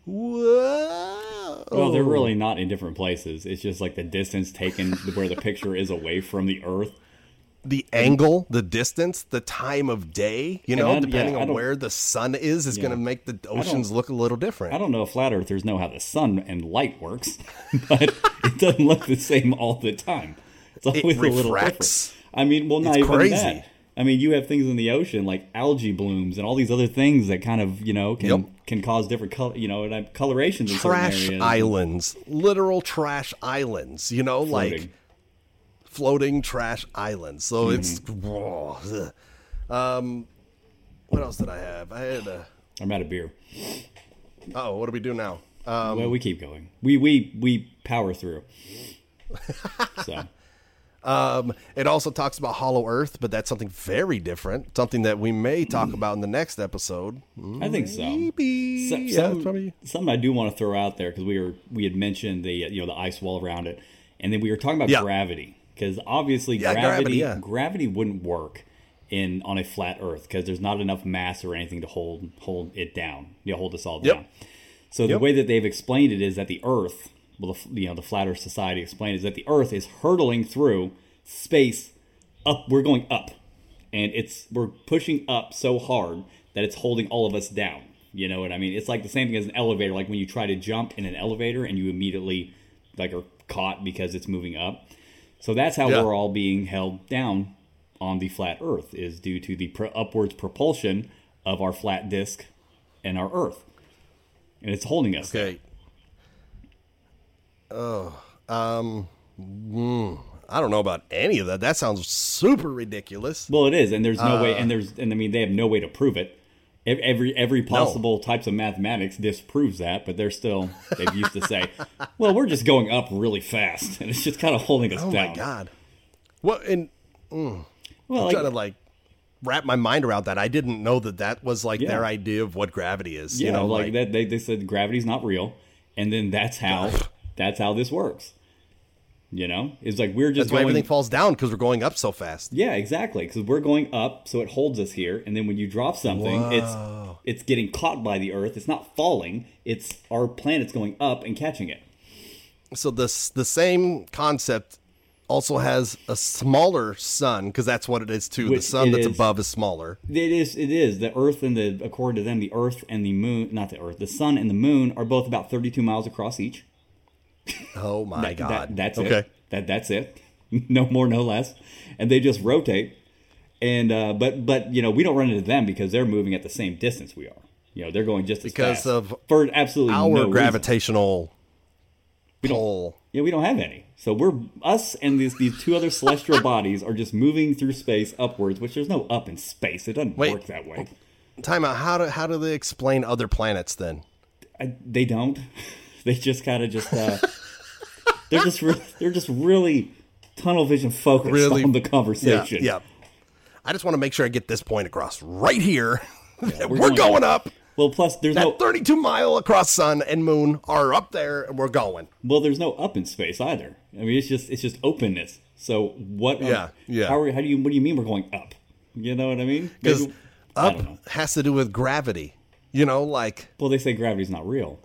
Whoa! Well, they're really not in different places. It's just like the distance taken where the picture is away from the Earth. The angle, the distance, the time of day, you know, I, depending yeah, on where the sun is, is yeah. going to make the oceans look a little different. I don't know if flat earthers know how the sun and light works, but it doesn't look the same all the time. It's always it a little different. I mean, well, not it's even crazy. that. I mean, you have things in the ocean like algae blooms and all these other things that kind of, you know, can yep. can cause different color, you know, colorations in certain areas. Trash islands, literal trash islands, you know, Floating. like floating trash islands. So mm-hmm. it's, whoa, um, what else did I have? I had a. I'm out of beer. Oh, what do we do now? Um, well, we keep going. We we we power through. So. Um, it also talks about Hollow Earth, but that's something very different. Something that we may talk about in the next episode. I think so. Maybe. so yeah, some, probably. Something I do want to throw out there because we were we had mentioned the you know the ice wall around it, and then we were talking about yeah. gravity because obviously yeah, gravity gravity, yeah. gravity wouldn't work in on a flat Earth because there's not enough mass or anything to hold hold it down. You know, hold us all yep. down. So the yep. way that they've explained it is that the Earth, well, the, you know, the Flat Earth Society explained is that the Earth is hurtling through space up. We're going up, and it's we're pushing up so hard that it's holding all of us down. You know what I mean? It's like the same thing as an elevator. Like when you try to jump in an elevator and you immediately like are caught because it's moving up. So that's how yeah. we're all being held down on the flat Earth is due to the pro- upwards propulsion of our flat disk and our Earth. And it's holding us. Okay. Oh, um, mm, I don't know about any of that. That sounds super ridiculous. Well, it is, and there's no uh, way, and there's, and I mean, they have no way to prove it. Every every possible no. types of mathematics disproves that, but they're still they used to say, "Well, we're just going up really fast, and it's just kind of holding us oh down." Oh my god! Well, and mm, well, I'm like, trying to like wrap my mind around that. I didn't know that that was like yeah. their idea of what gravity is. Yeah, you know, like, like that. They they said gravity's not real, and then that's how that's how this works. You know, it's like we're just that's why going, everything falls down because we're going up so fast. Yeah, exactly. Because we're going up, so it holds us here, and then when you drop something, Whoa. it's it's getting caught by the Earth. It's not falling. It's our planet's going up and catching it. So this the same concept also has a smaller sun because that's what it is too. Which the sun that's is, above is smaller. It is. It is the Earth and the according to them, the Earth and the Moon, not the Earth, the Sun and the Moon are both about thirty-two miles across each. Oh my that, god! That, that's okay. it. That that's it. No more, no less. And they just rotate. And uh, but but you know we don't run into them because they're moving at the same distance we are. You know they're going just as because fast of for absolutely our no gravitational reason. We don't, pull. Yeah, we don't have any. So we're us and these these two other celestial bodies are just moving through space upwards, which there's no up in space. It doesn't Wait, work that way. Time out. How do how do they explain other planets then? I, they don't. They just kind of just uh, they're just re- they're just really tunnel vision focused Really? on the conversation. Yeah, yeah. I just want to make sure I get this point across right here. Yeah, we're, we're going, going up. Well, plus there's That no thirty-two mile across sun and moon are up there, and we're going. well, there's no up in space either. I mean, it's just it's just openness. So what? um, Yeah, yeah. How, are, how do you what do you mean we're going up? You know what I mean? Because Maybe- I up don't know. has to do with gravity. You know, like, Well, they say gravity's not real.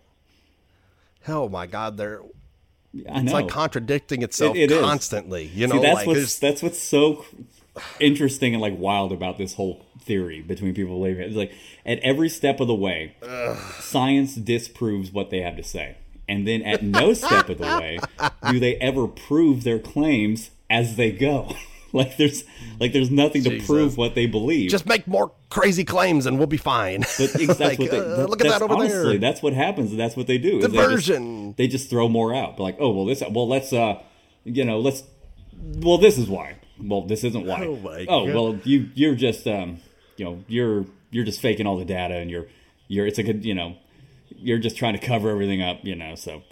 oh my God, they're I know. it's like contradicting itself It- it is. constantly. You See, know, that's like what's there's- that's what's so interesting and like wild about this whole theory between people believing it. It's like at every step of the way, Ugh. science disproves what they have to say, and then at no step of the way do they ever prove their claims as they go. Like there's like there's nothing Jesus. to prove what they believe. just make more crazy claims and we'll be fine. But that's Like, what they, uh, that- look at that's that over honestly, there. that's what happens. That's what they do. is Diversion. They just, they just throw more out. But like, oh well, this well let's uh, you know, let's well this is why. Well, this isn't why. Oh, my oh God. well, you you're just um, you know, you're you're just faking all the data, and you're you're it's a good you know, you're just trying to cover everything up, you know. So,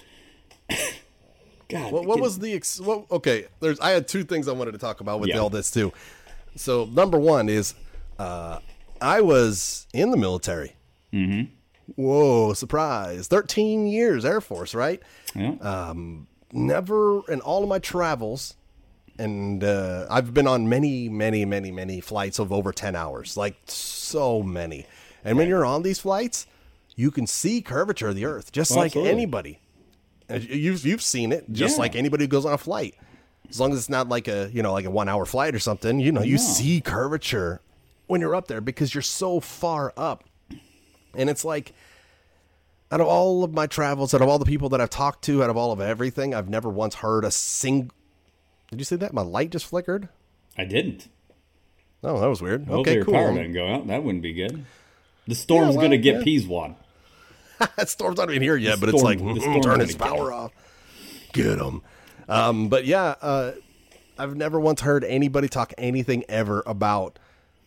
God, What, what get- was the ex- what, okay? There's I had two things I wanted to talk about with Yeah. all this too. So number one is uh, I was in the military. Mm-hmm. Whoa, surprise! Thirteen years Air Force, right? yeah. uh, Never in all of my travels, and uh, I've been on many, many, many, many flights of over ten hours, like so many. And when you're on these flights, you can see curvature of the Earth, just Oh, like absolutely. anybody. And You've you've seen it, just Yeah. like anybody who goes on a flight. As long as it's not like a you know like a one hour flight or something, you know you No. see curvature when you're up there because you're so far up, and it's like. Out of all of my travels, out of all the people that I've talked to, out of all of everything, I've never once heard a sing. Did you see that? My light just flickered. I didn't. Oh, that was weird. Hopefully Okay, your cool. power didn't go out. That wouldn't be good. The storm's well, going to get yeah. Peaswad. That storm's not even here yet, The but it's storm- like the mm, storm's turn gonna his get power him. off. Get him. Um, but yeah, uh, I've never once heard anybody talk anything ever about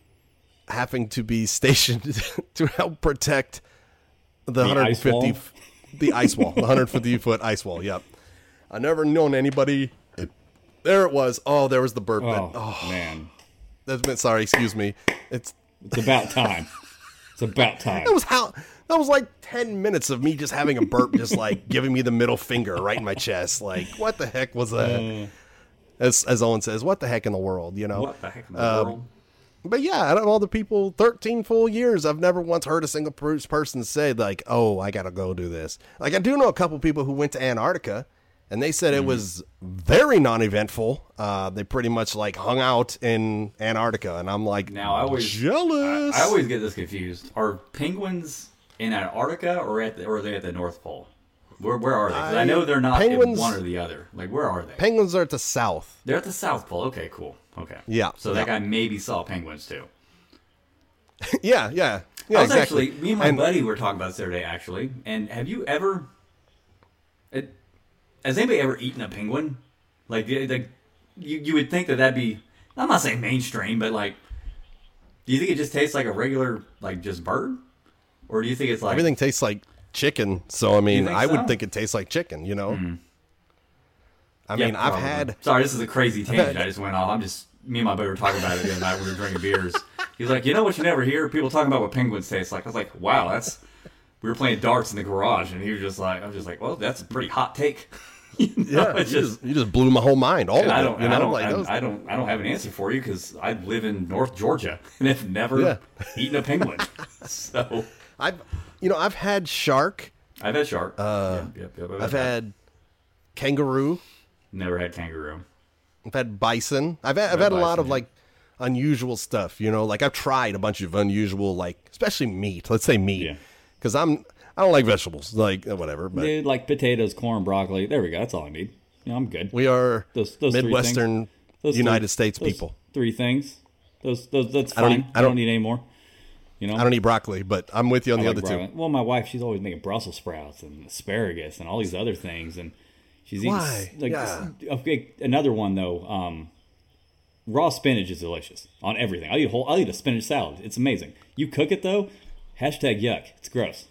having to be stationed to help protect the, one hundred fifty, ice wall? the ice wall, the one hundred fifty foot ice wall. Yep. I never known anybody. There it was. Oh, there was the burp. Oh, that, oh man. that's been sorry. Excuse me. It's It's about time. It's about time. that was how that was like ten minutes of me just having a burp, just like giving me the middle finger right in my chest. Like, what the heck was that? Uh, As as Owen says, what the heck in the world, you know? What the heck in the Um, world? But yeah, out of all the people, thirteen full years, I've never once heard a single per- person say like, "Oh, I gotta go do this." Like, I do know a couple people who went to Antarctica, and they said it was very non-eventful. Uh, they pretty much like hung out in Antarctica, and I'm like, Now, I always- jealous. I always get this confused. Are penguins in Antarctica or at the, or are they at the North Pole? Where where are they? 'Cause I, I- know they're not penguins- in one or the other. Like, where are they? Penguins are at the south. They're at the South Pole. Okay, cool. Okay. Yeah, So that yeah. guy maybe saw penguins too. yeah, yeah, yeah. I was exactly. actually, me and my And- buddy were talking about this the other day, actually. And have you ever, it, has anybody ever eaten a penguin? Like, the- the- you, you would think that that'd be, I'm not saying mainstream, but like, do you think it just tastes like a regular, like, just bird? Or do you think it's like, Everything tastes like chicken, so I mean, think I would so? think it tastes like chicken. You know. Mm-hmm. I Yeah, mean, I've probably. had. Sorry, this is a crazy tangent. I just went off. I'm just me and my buddy were talking about it the other night. We were drinking beers. He's like, you know what you never hear? People talking about what penguins taste like. I was like, wow, that's. We were playing darts in the garage, and he was just like, I was just like, well, that's a pretty hot take. You know, Yeah, you it's just, you just blew my whole mind. All of I it. don't, You and I know, don't, like I, those- I don't, I don't have an answer for you because I live in North Georgia and have never Yeah. eaten a penguin. So I've, you know, I've had shark. I've had shark. Uh, yep, yep, yep, I've that. had kangaroo. never had kangaroo. I've had bison. I've had, I've Red had a lot bison, of yeah. like unusual stuff. You know, like I've tried a bunch of unusual, like especially meat. Let's say meat, Yeah. because I'm I don't like vegetables, like uh, whatever. But Dude, like potatoes, corn, broccoli. There we go. That's all I need. You know, I'm good. we are Those- those three Midwestern Those United three- States those people. Three things. Those, those that's I don't fine. eat- I don't, need any more. You know, I don't eat broccoli, but I'm with you on I the like other broccoli. two. Well, my wife, she's always making Brussels sprouts and asparagus and all these other things, and she's eating Why? like Yeah. okay, another one though. Um, raw spinach is delicious on everything. I'll eat a whole. I'll eat a spinach salad. It's amazing. You cook it though. Hashtag yuck. It's gross.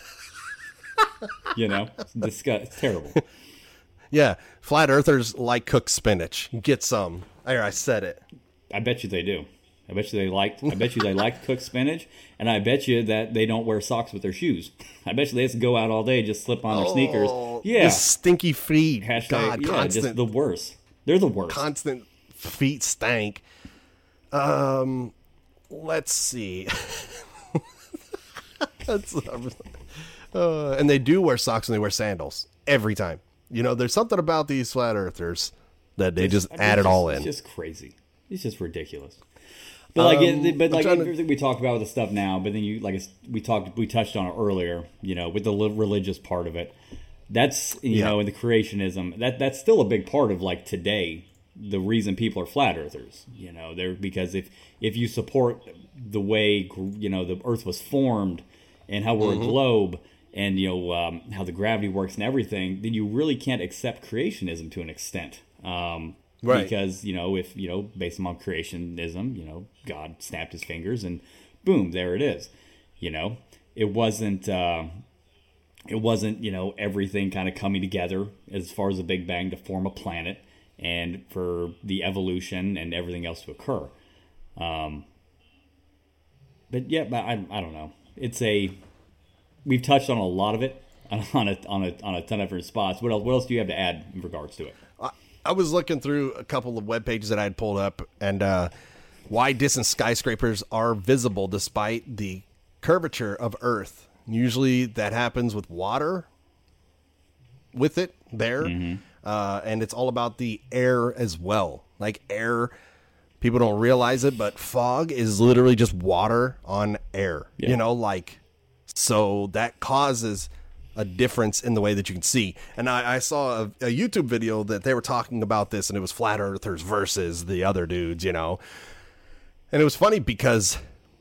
You know, it's disgust. It's terrible. Yeah, flat earthers like cooked spinach. Get some. There, I said it. I bet you they do. I bet you they like. I bet you they like cooked spinach, and I bet you that they don't wear socks with their shoes. I bet you they just go out all day, just slip on their sneakers. Yeah, The stinky feet. hashtag. God, yeah, constant, just the worst. They're the worst. constant feet stank. Um, let's see. That's, uh, and they do wear socks and they wear sandals every time. You know, there's something about these flat earthers that they just I mean, add it it's all just- in. It's just crazy. It's just ridiculous. But like, it, Um, but I'm like trying to- everything we talk about with the stuff now. But then you like it's- we talked, we touched on it earlier. You know, with the li- religious part of it. That's you Yeah. know, and the creationism. That that's still a big part of like today. The reason people are flat earthers. You know, they're because if if you support the way you know the Earth was formed and how we're Mm-hmm. a globe. And you know um, how the gravity works and everything, then you really can't accept creationism to an extent. Um, Right. Because, you know, if, you know, based on creationism, you know, God snapped his fingers and boom, there it is. You know, it wasn't, uh, it wasn't, you know, everything kind of coming together as far as the Big Bang to form a planet and for the evolution and everything else to occur. Um, but yeah, but I, I don't know. It's a, we've touched on a lot of it on a, on a, on a ton of different spots. What else, what else do you have to add in regards to it? I was looking through a couple of web pages that I had pulled up, and uh, why distant skyscrapers are visible despite the curvature of Earth. Usually that happens with water with it there, Mm-hmm. uh, and it's all about the air as well. Like air, people don't realize it, but fog is literally just water on air. Yeah. You know, like, so that causes a difference in the way that you can see. And I, I saw a, a YouTube video that they were talking about this, and it was flat earthers versus the other dudes, you know. And it was funny because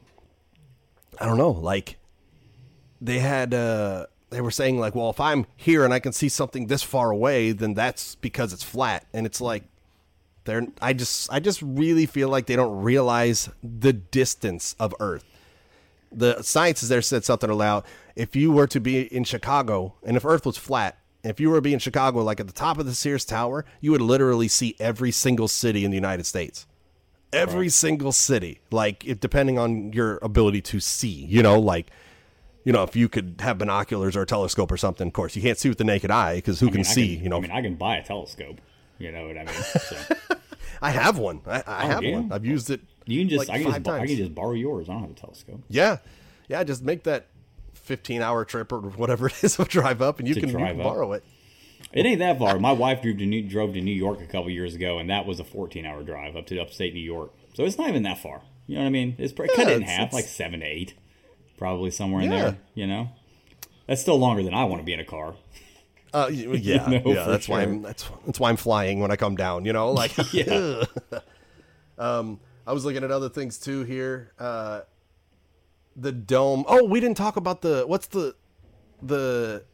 I don't know, like they had uh they were saying like, well, if I'm here and I can see something this far away, then that's because it's flat. And it's like they're I just I just really feel like they don't realize the distance of Earth. The science is there said something aloud. If you were to be in Chicago and if Earth was flat, if you were to be in Chicago, like at the top of the Sears Tower, you would literally see every single city in the United States. Every Right. single city, like if depending on your ability to see, you know, like, you know, if you could have binoculars or a telescope or something, of course, you can't see with the naked eye because who I mean, can I see, can, you know. I mean, I can buy a telescope. You know what I mean? So. I have one. I, I Oh, have yeah? one. I've used it. You can just, like I, can five just, bo- I times. can just borrow yours. I don't have a telescope. Yeah. Yeah. Just make that fifteen hour trip or whatever it is of drive up and you To can, you drive can up. borrow it. It ain't that far. My wife drove to New, drove to New York a couple years ago, and that was a fourteen hour drive up to upstate New York. So it's not even that far. You know what I mean? It's pretty, cut Yeah, it in it's- half, it's- like seven to eight, probably somewhere in Yeah. there. You know, that's still longer than I want to be in a car. Uh, y- yeah, know, yeah. for That's why sure. I'm. That's that's why I'm flying when I come down. You know, like. Yeah. um, I was looking at other things too here. Uh, the dome. Oh, we didn't talk about the. What's the, the.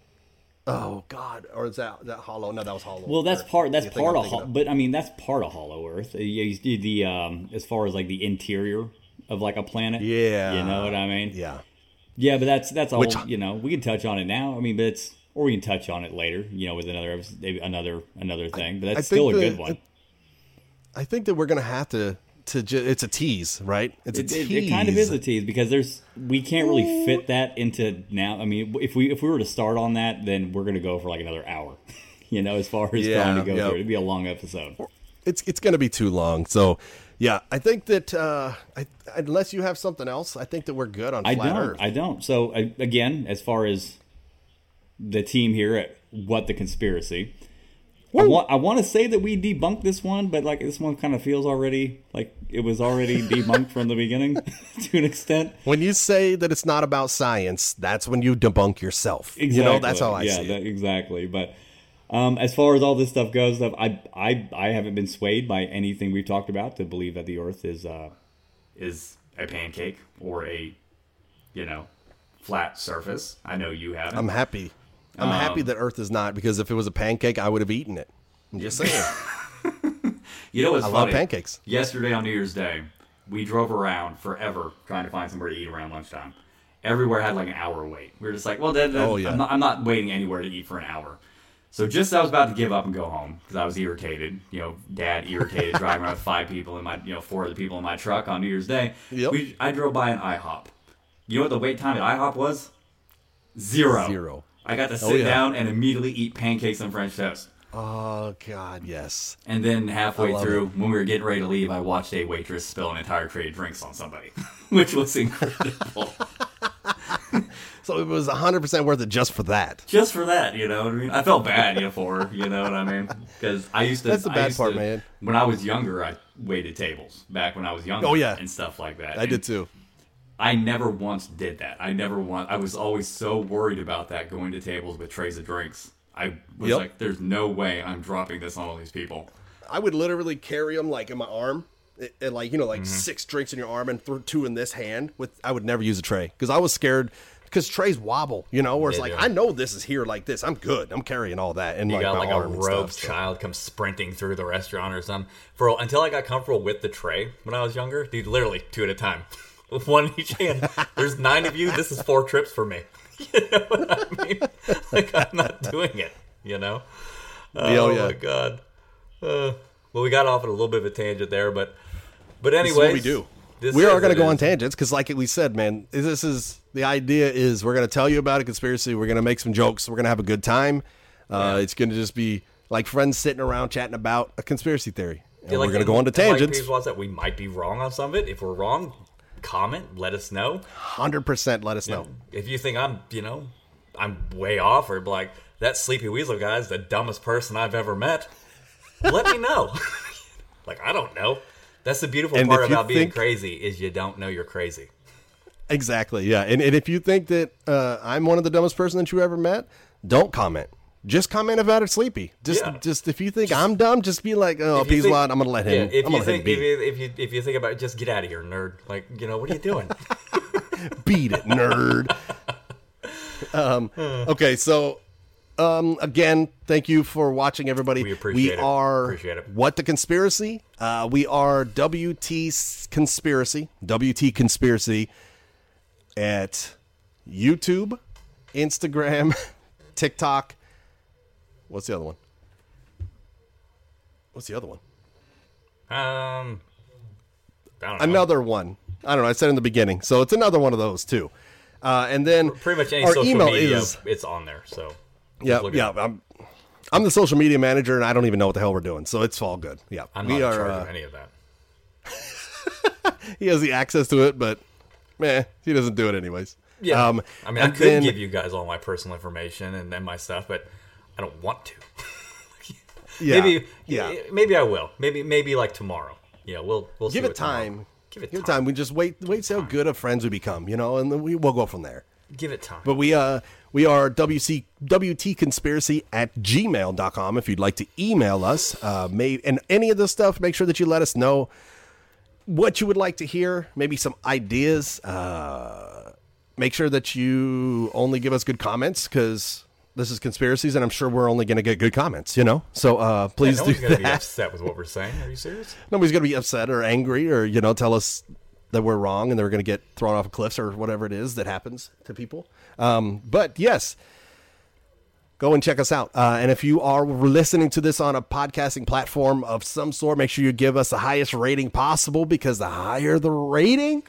Oh God, or is that that Hollow? No, that was Hollow. Well, that's Earth. part. That's You think part I'm of, thinking Hol- but I mean, that's part of Hollow Earth. You, you see the um, as far as like the interior of like a planet. Yeah. you know what I mean. Yeah. Yeah, but that's that's all. Which- You know, we can touch on it now. I mean, but it's or we can touch on it later. You know, with another episode- maybe another another thing. But that's I still a think good the- one. I think that we're gonna have to to. Ju- it's a tease, right? It's a It, tease. it, it kind of is a tease because there's we can't really fit that into now. I mean, if we if we were to start on that, then we're gonna go for like another hour. You know, as far as Yeah, trying to go yeah. through, it'd be a long episode. It's it's gonna be too long. So, yeah, I think that uh, I, unless you have something else, I think that we're good on I flat don't. Earth. I don't. So I, again, as far as the team here at What the Conspiracy, I want I want to say that we debunked this one, but like this one kind of feels already like it was already debunked from the beginning to an extent. When you say that it's not about science, that's when you debunk yourself. Exactly. You know, that's how I yeah, see that, it. exactly. But um, as far as all this stuff goes, stuff I I I haven't been swayed by anything we've talked about to believe that the Earth is uh is a pancake or a, you know, flat surface. I know you haven't. I'm happy. I'm um, happy that Earth is not, because if it was a pancake, I would have eaten it. I'm just saying. You know what's I funny? love pancakes. Yesterday on New Year's Day, we drove around forever trying to find somewhere to eat around lunchtime. Everywhere had like an hour wait. We were just like, well, that, that, oh, yeah. I'm, not, I'm not waiting anywhere to eat for an hour. So just as I was about to give up and go home, because I was irritated, you know, dad irritated, driving around with five people in my, you know, four other people in my truck on New Year's Day. Yep. We, I drove by an IHOP. You know what the wait time at IHOP was? Zero. Zero. I got to sit oh, yeah. down and immediately eat pancakes and French toast. Oh, God, yes. And then halfway through, it. when we were getting ready to leave, I watched a waitress spill an entire tray of drinks on somebody, which was incredible. So it was one hundred percent worth it just for that. Just for that, you know what I mean? I felt bad, you know, for her, you know what I mean? Because I used to... That's the bad part, to, man. When I was younger, I waited tables, back when I was younger. Oh, yeah. And stuff like that. I and did, too. I never once did that. I never once... I was always so worried about that, going to tables with trays of drinks. I was yep. like, there's no way I'm dropping this on all these people. I would literally carry them, like, in my arm. And, like, you know, like, mm-hmm. six drinks in your arm and th- two in this hand. With I would never use a tray. Because I was scared... Because trays wobble, you know, where it's they like, do. I know this is here like this. I'm good. I'm carrying all that. And you like got my like arm a and robed stuff, so. child come sprinting through the restaurant or something. For until I got comfortable with the tray when I was younger, dude, literally two at a time, one in each hand. There's nine of you. This is four trips for me. You know what I mean? Like, I'm not doing it. You know? Oh, oh yeah. my god. Uh, well, we got off at a little bit of a tangent there, but but anyways, this is what we do. This we are going to go is. on tangents because, like we said, man, this is the idea. Is we're going to tell you about a conspiracy. We're going to make some jokes. We're going to have a good time. Uh, yeah. It's going to just be like friends sitting around chatting about a conspiracy theory. And yeah, like, we're going to go on to tangents. Like that we might be wrong on some of it. If we're wrong, comment. Let us know. one hundred percent let us know. Yeah. If you think I'm, you know, I'm way off, or like that Sleepy Weasel guy is the dumbest person I've ever met, let me know. Like, I don't know. That's the beautiful and part about being think, crazy is you don't know you're crazy. Exactly, yeah. And, and if you think that uh, I'm one of the dumbest person that you ever met, don't comment. Just comment about it, Sleepy. Just, yeah. just if you think just, I'm dumb, just be like, "Oh, peace wad. I'm gonna let him. Yeah, if I'm you gonna think, let him if you, if you if you think about it, just get out of here, nerd. Like, you know, what are you doing? Beat it, nerd. um, okay, so. Um, again, thank you for watching, everybody. We appreciate we it. are appreciate it. What the Conspiracy. Uh, we are W T Conspiracy. W T Conspiracy at YouTube, Instagram, TikTok. What's the other one? What's the other one? Um, I don't know. Another one. I don't know. I said in the beginning, so it's another one of those too. Uh, and then pretty much any our social email media, is, it's on there. So. Yeah, yeah. I'm, I'm the social media manager, and I don't even know what the hell we're doing, so it's all good. Yeah, I'm we not are, in charge uh, of any of that. He has the access to it, but meh, he doesn't do it anyways. Yeah, um, I mean, I could then, give you guys all my personal information and, and my stuff, but I don't want to. yeah, maybe, yeah, maybe I will. Maybe, maybe like tomorrow. You know, we'll we'll give see it time. Tomorrow. Give it give time. it time. We just wait, wait, see how good of friends we become, you know, and then we will go from there. Give it time. But we uh we are W C W T Conspiracy at gmail dot com if you'd like to email us. Uh may and any of this stuff, make sure that you let us know what you would like to hear, maybe some ideas. Uh make sure that you only give us good comments, because this is conspiracies and I'm sure we're only gonna get good comments, you know? So uh please yeah, no do one's gonna that. be upset with what we're saying. Are you serious? Nobody's gonna be upset or angry or, you know, tell us that we're wrong and they're going to get thrown off cliffs or whatever it is that happens to people. Um, but yes, go and check us out. Uh, and if you are listening to this on a podcasting platform of some sort, make sure you give us the highest rating possible, because the higher the rating,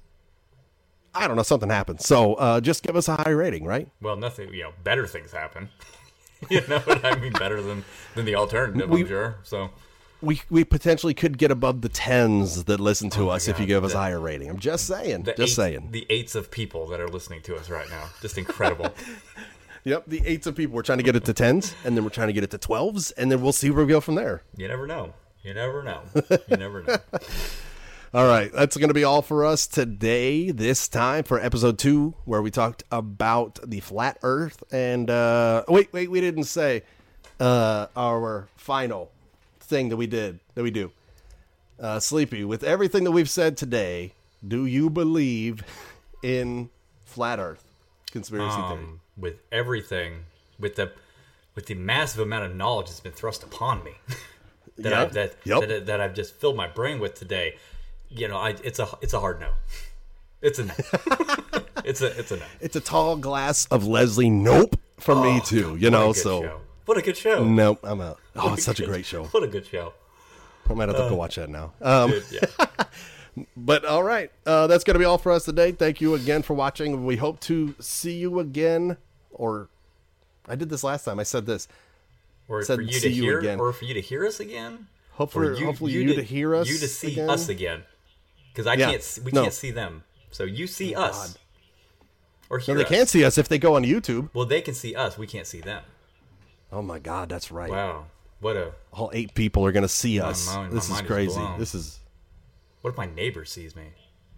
I don't know, something happens. So uh, just give us a high rating, right? Well, nothing, you know, better things happen. You know what I mean? Better than, than the alternative, we, I'm sure. So. We we potentially could get above the tens that listen to oh us God, if you give us the, a higher rating. I'm just saying. Just eight, saying. The eights of people that are listening to us right now. Just incredible. Yep, the eights of people. We're trying to get it to tens, and then we're trying to get it to twelves, and then we'll see where we go from there. You never know. You never know. You never know. All right, that's going to be all for us today, this time for episode two, where we talked about the flat earth. And uh, wait, wait, we didn't say uh, our final thing that we did, that we do. Uh, Sleepy, with everything that we've said today, do you believe in flat Earth conspiracy um, theory? With everything, with the with the massive amount of knowledge that's been thrust upon me, that Yep. I've, that, Yep. that that I've just filled my brain with today, you know, I it's a it's a hard no. It's a no. it's a it's a no. It's a tall glass of Leslie Nope from me too. You What a know, good so show. What a good show. nope, I'm out. Oh, What it's a such a good- great show. What a good show. I might have to go watch that now. Um, Dude, yeah. But all right, uh, that's going to be all for us today. Thank you again for watching. We hope to see you again. Or I did this last time. I said this. Or Said for you see to you hear, again. or for you to hear us again. Hopefully, Or hopefully you, to, hear us. You to see again. us again. Because I Yeah. can't. s- We No. can't see them. So you see us. Or No, hear they us. can't see us if they go on YouTube. Well, they can see us. We can't see them. Oh my God, that's right. Wow. What a. All eight people are going to see us. mind- my this is mind is crazy. blown. This is. What if my neighbor sees me?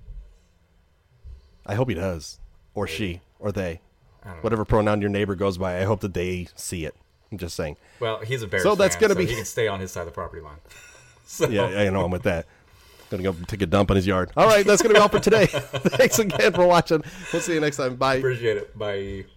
I hope he does, or she, or they, I don't know. whatever pronoun your neighbor goes by. I hope that they see it. I'm just saying. Well, he's a Bears So that's fan, gonna so be- he can stay on his side of the property line. So, Yeah, I know I'm with that. Gonna go take a dump in his yard. All right, that's gonna be all for today. Thanks again for watching. We'll see you next time. Bye. appreciate it. Bye.